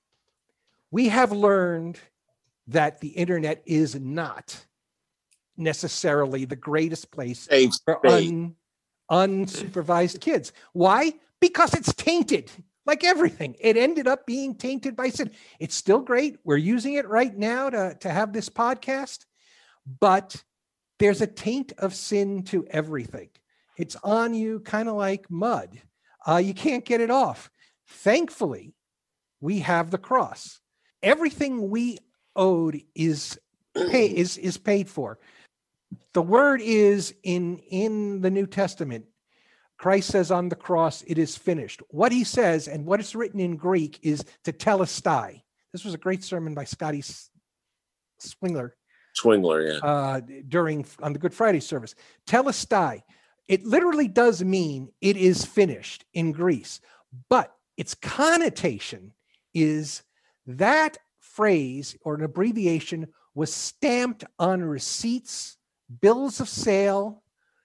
We have learned that the internet is not necessarily the greatest place for unsupervised kids. Why? Because it's tainted, like everything. It ended up being tainted by sin. It's still great. We're using it right now to have this podcast, but there's a taint of sin to everything. It's on you kind of like mud. You can't get it off. Thankfully, we have the cross. Everything we owed is paid for. The word is in the New Testament. Christ says on the cross, it is finished. What he says and what is written in Greek is tetelestai. This was a great sermon by Scotty Swingler, yeah. On the Good Friday service. Telestai. It literally does mean it is finished in Greece, but its connotation is that phrase or an abbreviation was stamped on receipts, bills of sale,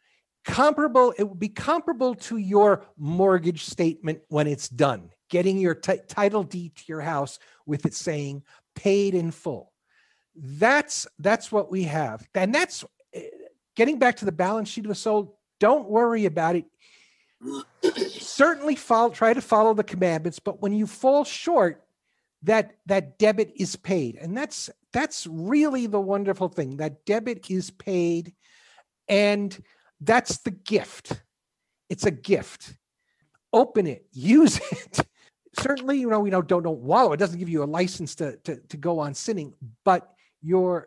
it would be comparable to your mortgage statement when it's done, getting your title deed to your house with it saying paid in full. That's what we have. And that's getting back to the balance sheet of a soul. Don't worry about it. Certainly try to follow the commandments, but when you fall short, that debit is paid. And that's really the wonderful thing. That debit is paid, and that's the gift. It's a gift. Open it, use it. Certainly, we don't wallow. It doesn't give you a license to go on sinning, but your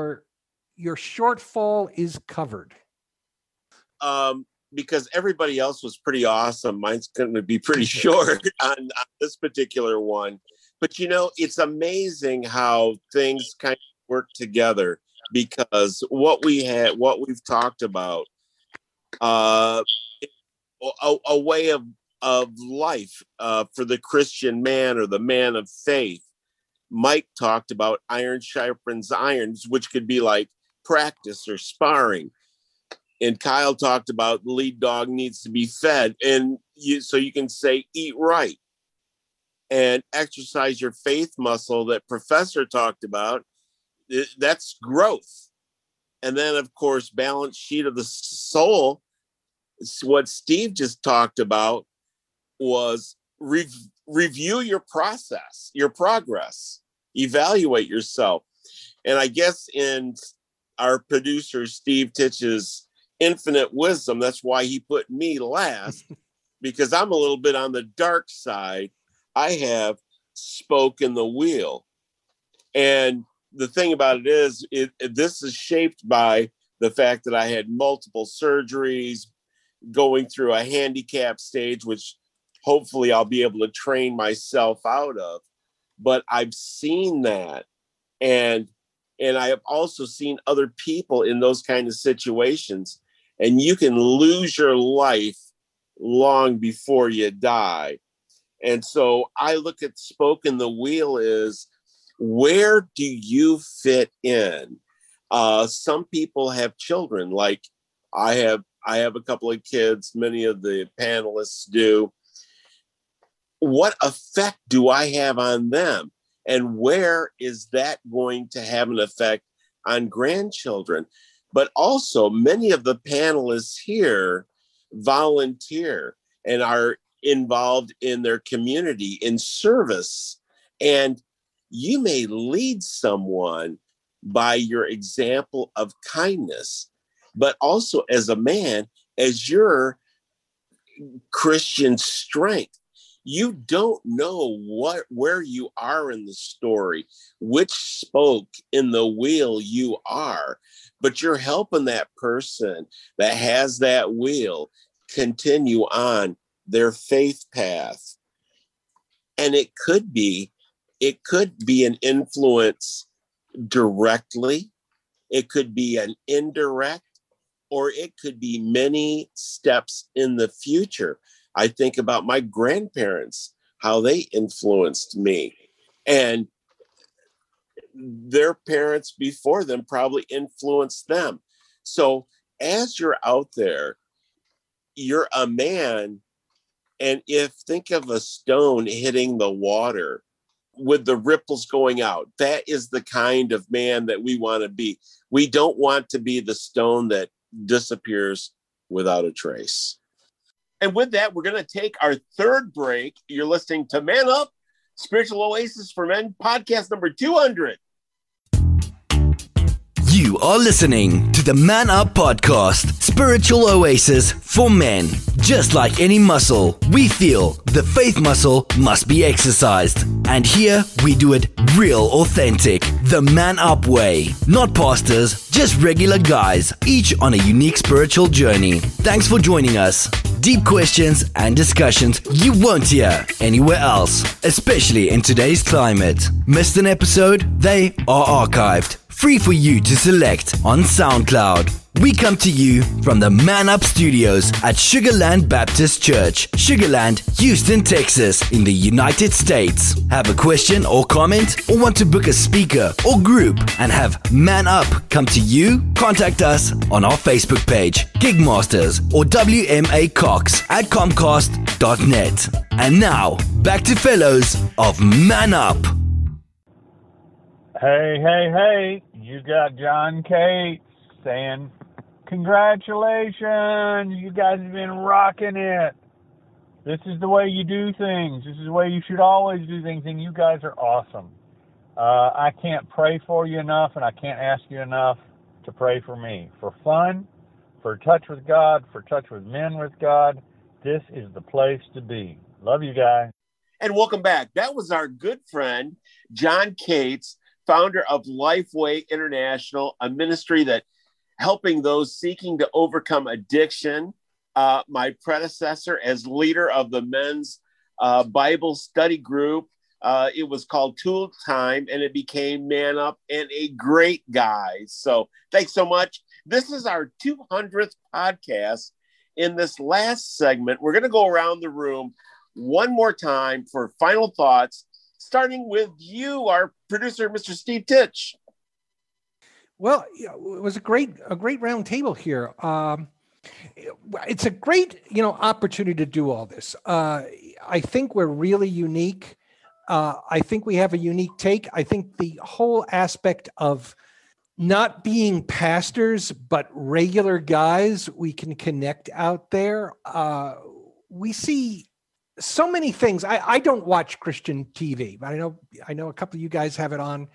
shortfall is covered. Because everybody else was pretty awesome. Mine's going to be pretty short on this particular one. But, it's amazing how things kind of work together, because what we've talked about, a way of life for the Christian man or the man of faith. Mike talked about iron sharpens irons, which could be like practice or sparring. And Kyle talked about the lead dog needs to be fed. And so you can say, eat right and exercise your faith muscle that Professor talked about. That's growth. And then, of course, balance sheet of the soul. What Steve just talked about was review your process, your progress, evaluate yourself. And I guess in our producer, Steve Titch's infinite wisdom, that's why he put me last, because I'm a little bit on the dark side. I have spoken the wheel. And the thing about it is, this is shaped by the fact that I had multiple surgeries, going through a handicap stage, which hopefully I'll be able to train myself out of. But I've seen that. And I have also seen other people in those kind of situations. And you can lose your life long before you die. And so I look at spoken the wheel is, where do you fit in? Some people have children, like I have a couple of kids, many of the panelists do. What effect do I have on them? And where is that going to have an effect on grandchildren? But also, many of the panelists here volunteer and are involved in their community in service. And you may lead someone by your example of kindness, but also as a man, as your Christian strength. You don't know where you are in the story, which spoke in the wheel you are, but you're helping that person that has that wheel continue on their faith path. And it could be an influence directly, it could be an indirect, or it could be many steps in the future. I think about my grandparents, how they influenced me, and their parents before them probably influenced them. So as you're out there, you're a man. And think of a stone hitting the water with the ripples going out, that is the kind of man that we want to be. We don't want to be the stone that disappears without a trace. And with that, we're going to take our third break. You're listening to Man Up, Spiritual Oasis for Men, podcast number 200. You are listening to the Man Up Podcast, Spiritual Oasis for Men. Just like any muscle, we feel the faith muscle must be exercised. And here we do it real authentic, the Man Up way. Not pastors, just regular guys, each on a unique spiritual journey. Thanks for joining us. Deep questions and discussions you won't hear anywhere else, especially in today's climate. Missed an episode? They are archived, free for you to select on SoundCloud. We come to you from the Man Up Studios at Sugarland Baptist Church, Sugarland, Houston, Texas, in the United States. Have a question or comment, or want to book a speaker or group and have Man Up come to you? Contact us on our Facebook page, Gigmasters, or WMA Cox at Comcast.net. And now, back to fellows of Man Up. Hey, you got John Cates saying, congratulations, you guys have been rocking it. This is the way you do things. This is the way you should always do things, and you guys are awesome. I can't pray for you enough, and I can't ask you enough to pray for me. For fun, for touch with God, for touch with men with God, this is the place to be. Love you guys. And welcome back. That was our good friend, John Cates, founder of Lifeway International, a ministry that helping those seeking to overcome addiction. My predecessor as leader of the men's Bible study group, it was called Tool Time, and it became Man Up, and a great guy. So thanks so much. This is our 200th podcast. In this last segment, we're going to go around the room one more time for final thoughts, starting with you, our producer, Mr. Steve Titch. Well, it was a great round table here. It's a great, opportunity to do all this. I think we're really unique. I think we have a unique take. I think the whole aspect of not being pastors, but regular guys we can connect out there. We see so many things. I don't watch Christian TV, but I know a couple of you guys have it on.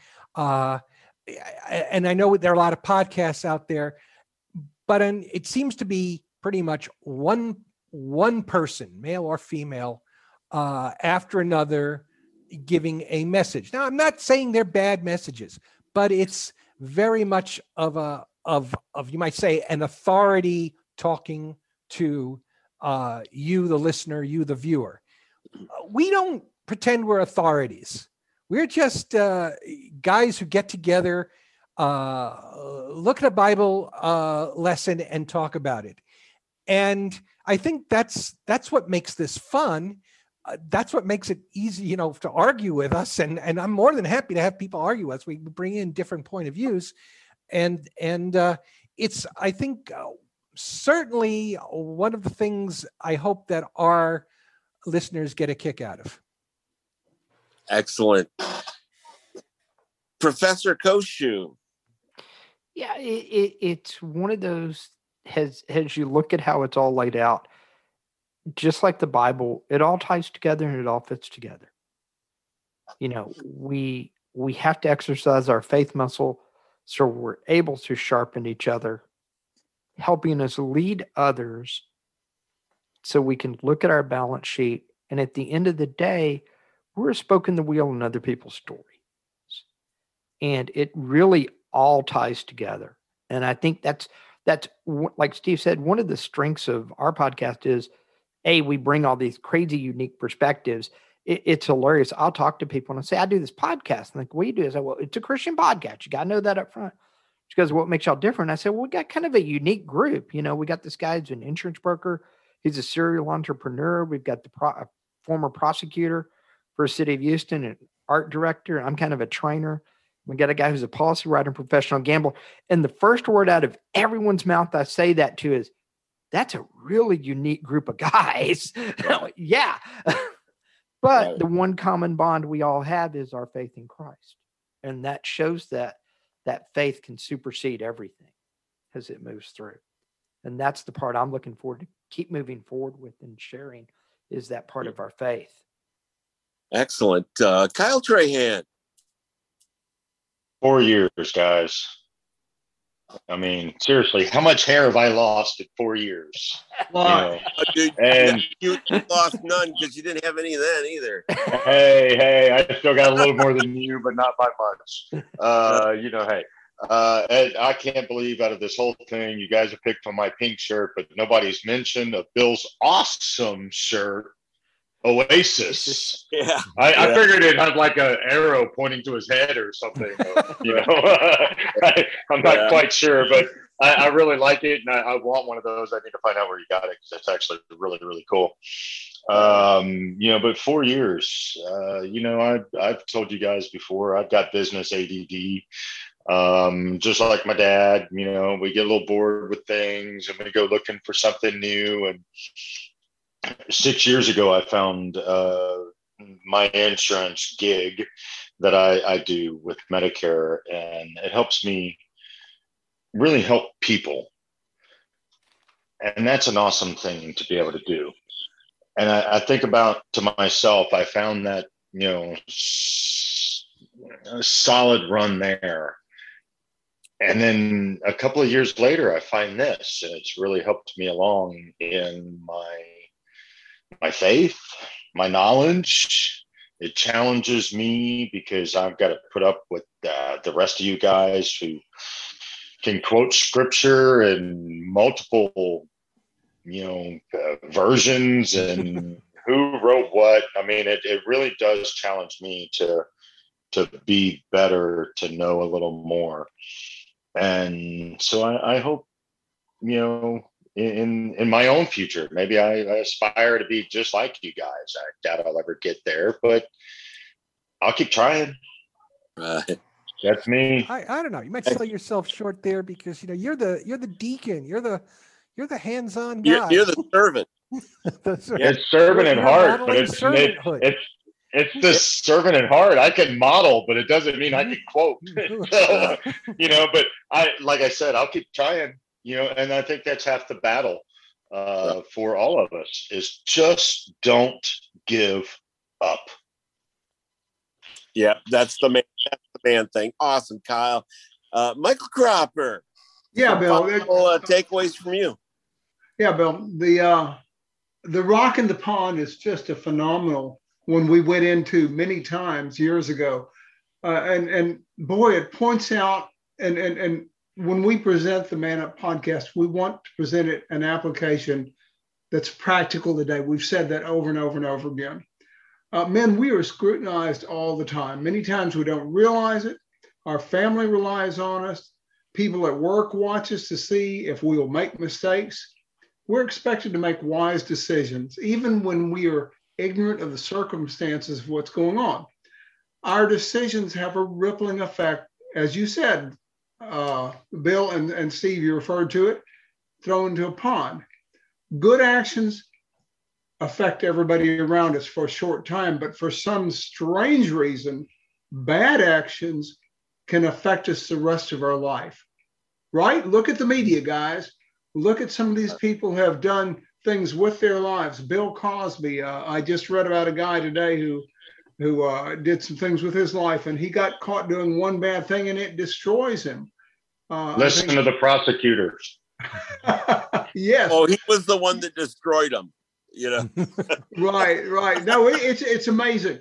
And I know there are a lot of podcasts out there, but it seems to be pretty much one person, male or female, after another, giving a message. Now, I'm not saying they're bad messages, but it's very much of you might say an authority talking to you, the listener, you, the viewer. We don't pretend we're authorities. We're just guys who get together, look at a Bible lesson and talk about it. And I think that's what makes this fun. That's what makes it easy, to argue with us. And I'm more than happy to have people argue with us. We bring in different point of views. And it's, I think, certainly one of the things I hope that our listeners get a kick out of. Excellent. Professor Koshu. Yeah, it's one of those, as you look at how it's all laid out, just like the Bible, it all ties together and it all fits together. We we have to exercise our faith muscle so we're able to sharpen each other, helping us lead others so we can look at our balance sheet. And at the end of the day, we're a spoke in the wheel in other people's stories. And it really all ties together. And I think that's like Steve said, one of the strengths of our podcast is, we bring all these crazy, unique perspectives. It's hilarious. I'll talk to people and I say, I do this podcast. And like, what do you do? I say, well, it's a Christian podcast. You got to know that up front. She goes, what makes y'all different? I said, well, we got kind of a unique group. You know, we got this guy who's an insurance broker. He's a serial entrepreneur. We've got the former prosecutor for the city of Houston, an art director. I'm kind of a trainer. We got a guy who's a policy writer and professional gambler. And the first word out of everyone's mouth I say that to is, that's a really unique group of guys. Yeah. But the one common bond we all have is our faith in Christ. And that shows that faith can supersede everything as it moves through. And that's the part I'm looking forward to keep moving forward with and sharing, is that part of our faith. Excellent. Kyle Trahan. 4 years, guys. I mean, seriously, how much hair have I lost in 4 years? Dude, and you lost none because you didn't have any then either. Hey, I still got a little more than you, but not by much. And I can't believe out of this whole thing, you guys have picked on my pink shirt, but nobody's mentioned of Bill's awesome shirt, Oasis. Yeah. I figured it had like an arrow pointing to his head or something. I'm not quite sure, but I really like it, and I want one of those. I need to find out where you got it because it's actually really, really cool. But 4 years, I've told you guys before, I've got business ADD. Just like my dad, we get a little bored with things and we go looking for something new. And 6 years ago, I found my insurance gig that I do with Medicare, and it helps me really help people. And that's an awesome thing to be able to do. And I think about to myself, I found that, a solid run there. And then a couple of years later, I find this, and it's really helped me along in my faith, my knowledge. It challenges me because I've got to put up with the rest of you guys who can quote scripture in multiple, versions and who wrote what. I mean, it really does challenge me to be better, to know a little more. And so I hope, in my own future, maybe I aspire to be just like you guys. I doubt I'll ever get there, but I'll keep trying. Right. That's me. I don't know. You might sell yourself short there because you're the deacon. You're the hands-on guy. You're the servant. It's servant in heart, but it's the servant in heart. I can model, but it doesn't mean I can quote. So, but like I said, I'll keep trying, and I think that's half the battle for all of us is just don't give up. Yeah, that's the man thing. Awesome, Kyle. Michael Cropper. Yeah, Bill. Takeaways from you. Yeah, Bill. The rock in the pond is just a phenomenal one we went into many times years ago. And boy, it points out, and when we present the Man Up podcast, we want to present it an application that's practical today. We've said that over and over and over again. Men, we are scrutinized all the time. Many times we don't realize it. Our family relies on us. People at work watch us to see if we will make mistakes. We're expected to make wise decisions, even when we are ignorant of the circumstances of what's going on. Our decisions have a rippling effect, as you said, Bill and Steve, you referred to it, thrown into a pond. Good actions affect everybody around us for a short time, but for some strange reason, bad actions can affect us the rest of our life, right? Look at the media, guys. Look at some of these people who have done things with their lives. Bill Cosby. I just read about a guy today who who did some things with his life, and he got caught doing one bad thing, and it destroys him. Listen to the prosecutors. Yes. Oh, he was the one that destroyed him. Right. No, it's amazing.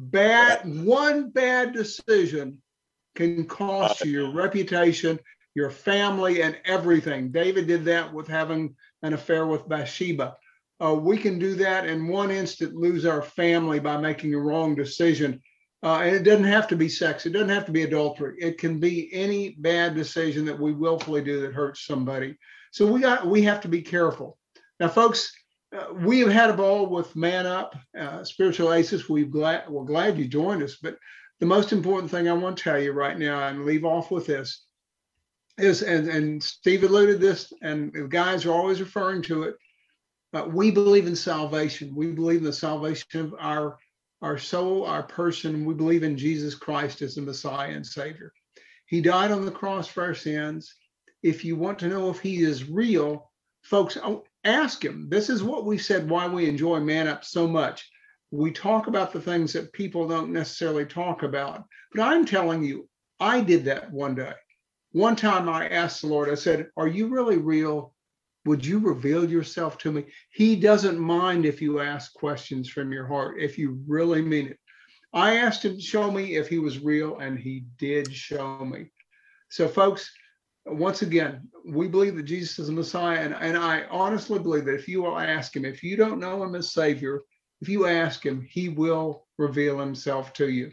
One bad decision can cost you your reputation, your family, and everything. David did that with having an affair with Bathsheba. We can do that in one instant, lose our family by making a wrong decision. And it doesn't have to be sex. It doesn't have to be adultery. It can be any bad decision that we willfully do that hurts somebody. So we have to be careful. Now, folks, we have had a ball with Man Up, Spiritual Oasis. We're glad you joined us. But the most important thing I want to tell you right now, and leave off with this, is, and Steve alluded this, and the guys are always referring to it, we believe in salvation. We believe in the salvation of our soul, our person. We believe in Jesus Christ as the Messiah and Savior. He died on the cross for our sins. If you want to know if he is real, folks, ask him. This is what we said, why we enjoy Man Up so much. We talk about the things that people don't necessarily talk about. But I'm telling you, I did that one day. One time I asked the Lord, I said, are you really real? Would you reveal yourself to me? He doesn't mind if you ask questions from your heart, if you really mean it. I asked him to show me if he was real, and he did show me. So, folks, once again, we believe that Jesus is the Messiah, and I honestly believe that if you will ask him, if you don't know him as Savior, if you ask him, he will reveal himself to you.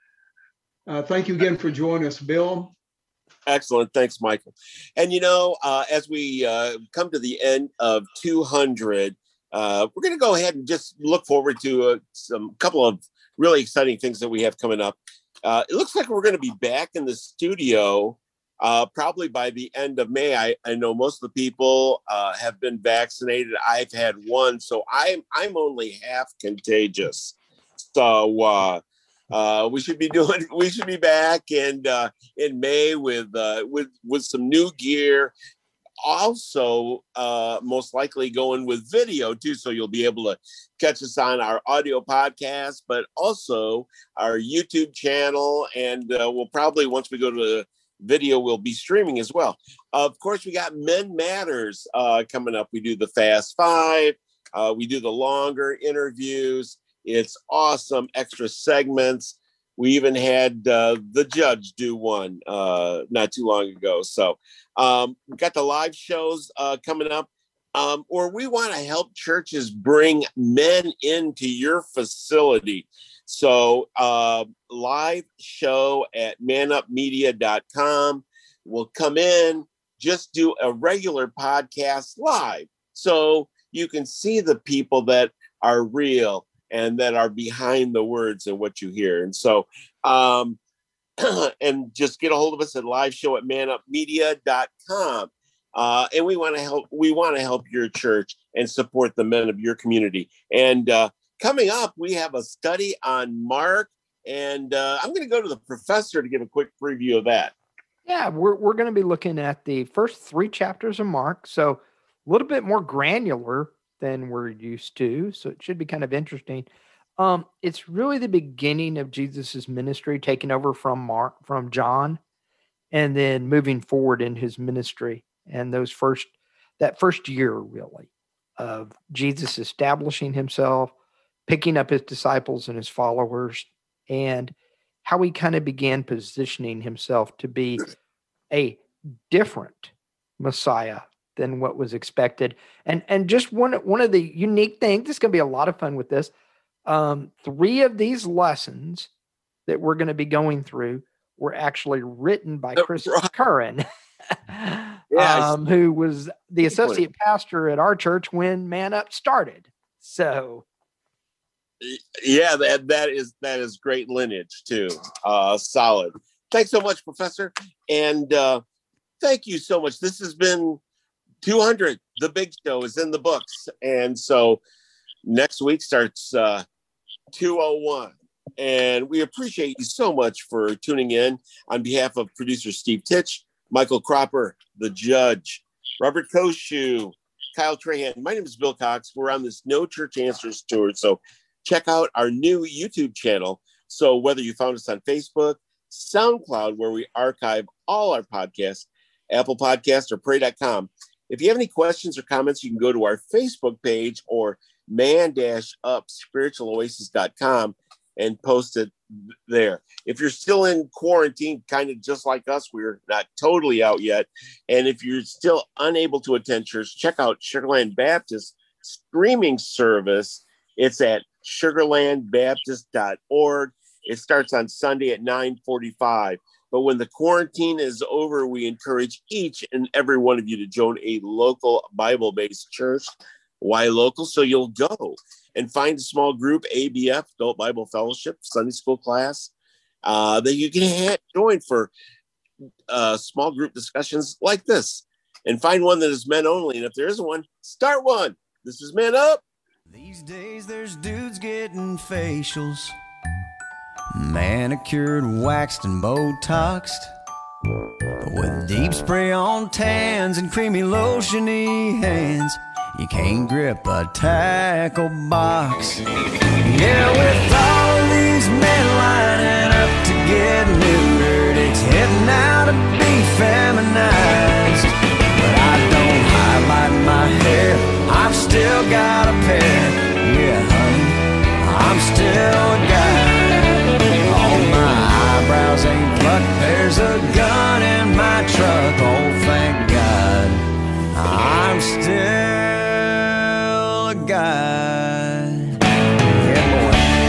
Thank you again for joining us, Bill. Excellent. Thanks, Michael. And, as we come to the end of 200, we're going to go ahead and just look forward to some couple of really exciting things that we have coming up. It looks like we're going to be back in the studio probably by the end of May. I know most of the people have been vaccinated. I've had one, so I'm only half contagious. So we should be back and in May with some new gear. Also, most likely going with video too, so you'll be able to catch us on our audio podcast, but also our YouTube channel, and we'll probably, once we go to the video, we'll be streaming as well. Of course, we got Men Matters coming up. We do the Fast Five, we do the longer interviews. It's awesome, extra segments. We even had the judge do one not too long ago. So we got the live shows coming up, or we want to help churches bring men into your facility. So live show at manupmedia.com. We'll come in, just do a regular podcast live, so you can see the people that are real and that are behind the words and what you hear. And so, and just get a hold of us at live show at manupmedia.com. And we want to help your church and support the men of your community. And coming up, we have a study on Mark, and I'm going to go to the professor to give a quick preview of that. Yeah, we're going to be looking at the first 3 chapters of Mark. So a little bit more granular than we're used to. So it should be kind of interesting. It's really the beginning of Jesus's ministry, taking over from John, and then moving forward in his ministry. And that first year, really, of Jesus establishing himself, picking up his disciples and his followers, and how he kind of began positioning himself to be a different Messiah than what was expected. And just one of the unique things, this is going to be a lot of fun with this. 3 of these lessons that we're going to be going through were actually written by Chris Curran, who was the associate pastor at our church when Man Up started. So yeah, that is great lineage too. Solid. Thanks so much, Professor. And thank you so much. This has been 200. The big show is in the books. And so next week starts 201. And we appreciate you so much for tuning in. On behalf of producer Steve Titch, Michael Cropper, the judge, Robert Koshu, Kyle Trahan. My name is Bill Cox. We're on this No Church Answers tour. So check out our new YouTube channel So whether you found us on Facebook, SoundCloud, where we archive all our podcasts, Apple Podcasts, or Pray.com. If you have any questions or comments, you can go to our Facebook page or man-up-spiritualoasis.com and post it there. If you're still in quarantine, kind of just like us, we're not totally out yet. And if you're still unable to attend church, check out Sugarland Baptist streaming service. It's at sugarlandbaptist.org. It starts on Sunday at 9:45. But when the quarantine is over, we encourage each and every one of you to join a local Bible-based church. Why local? So you'll go and find a small group, ABF, Adult Bible Fellowship, Sunday school class, that you can join for small group discussions like this. And find one that is men only. And if there isn't one, start one. This is Man Up. These days there's dudes getting facials, manicured, waxed, and Botoxed, with deep spray on tans and creamy lotiony hands. You can't grip a tackle box. Yeah, with all these men lining up to get neutered, it's heading out to be feminized. But I don't highlight my hair, I've still got a pair. Yeah, honey, I'm still a guy. All my eyebrows ain't plucked, there's a gun in my truck. Oh, thank God, I'm still a guy. Yeah, boy.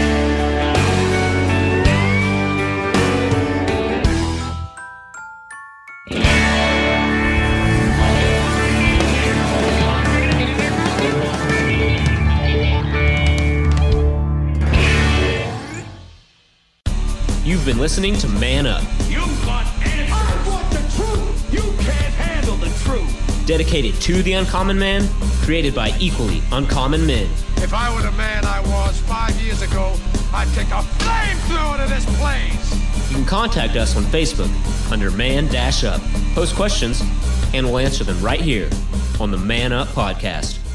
You've been listening to Man Up. You want answers. I want the truth. You can't handle the truth. Dedicated to the uncommon man, created by equally uncommon men. If I were the man I was 5 years ago, I'd take a flamethrower to this place. You can contact us on Facebook under Man-Up. Post questions, and we'll answer them right here on the Man Up Podcast.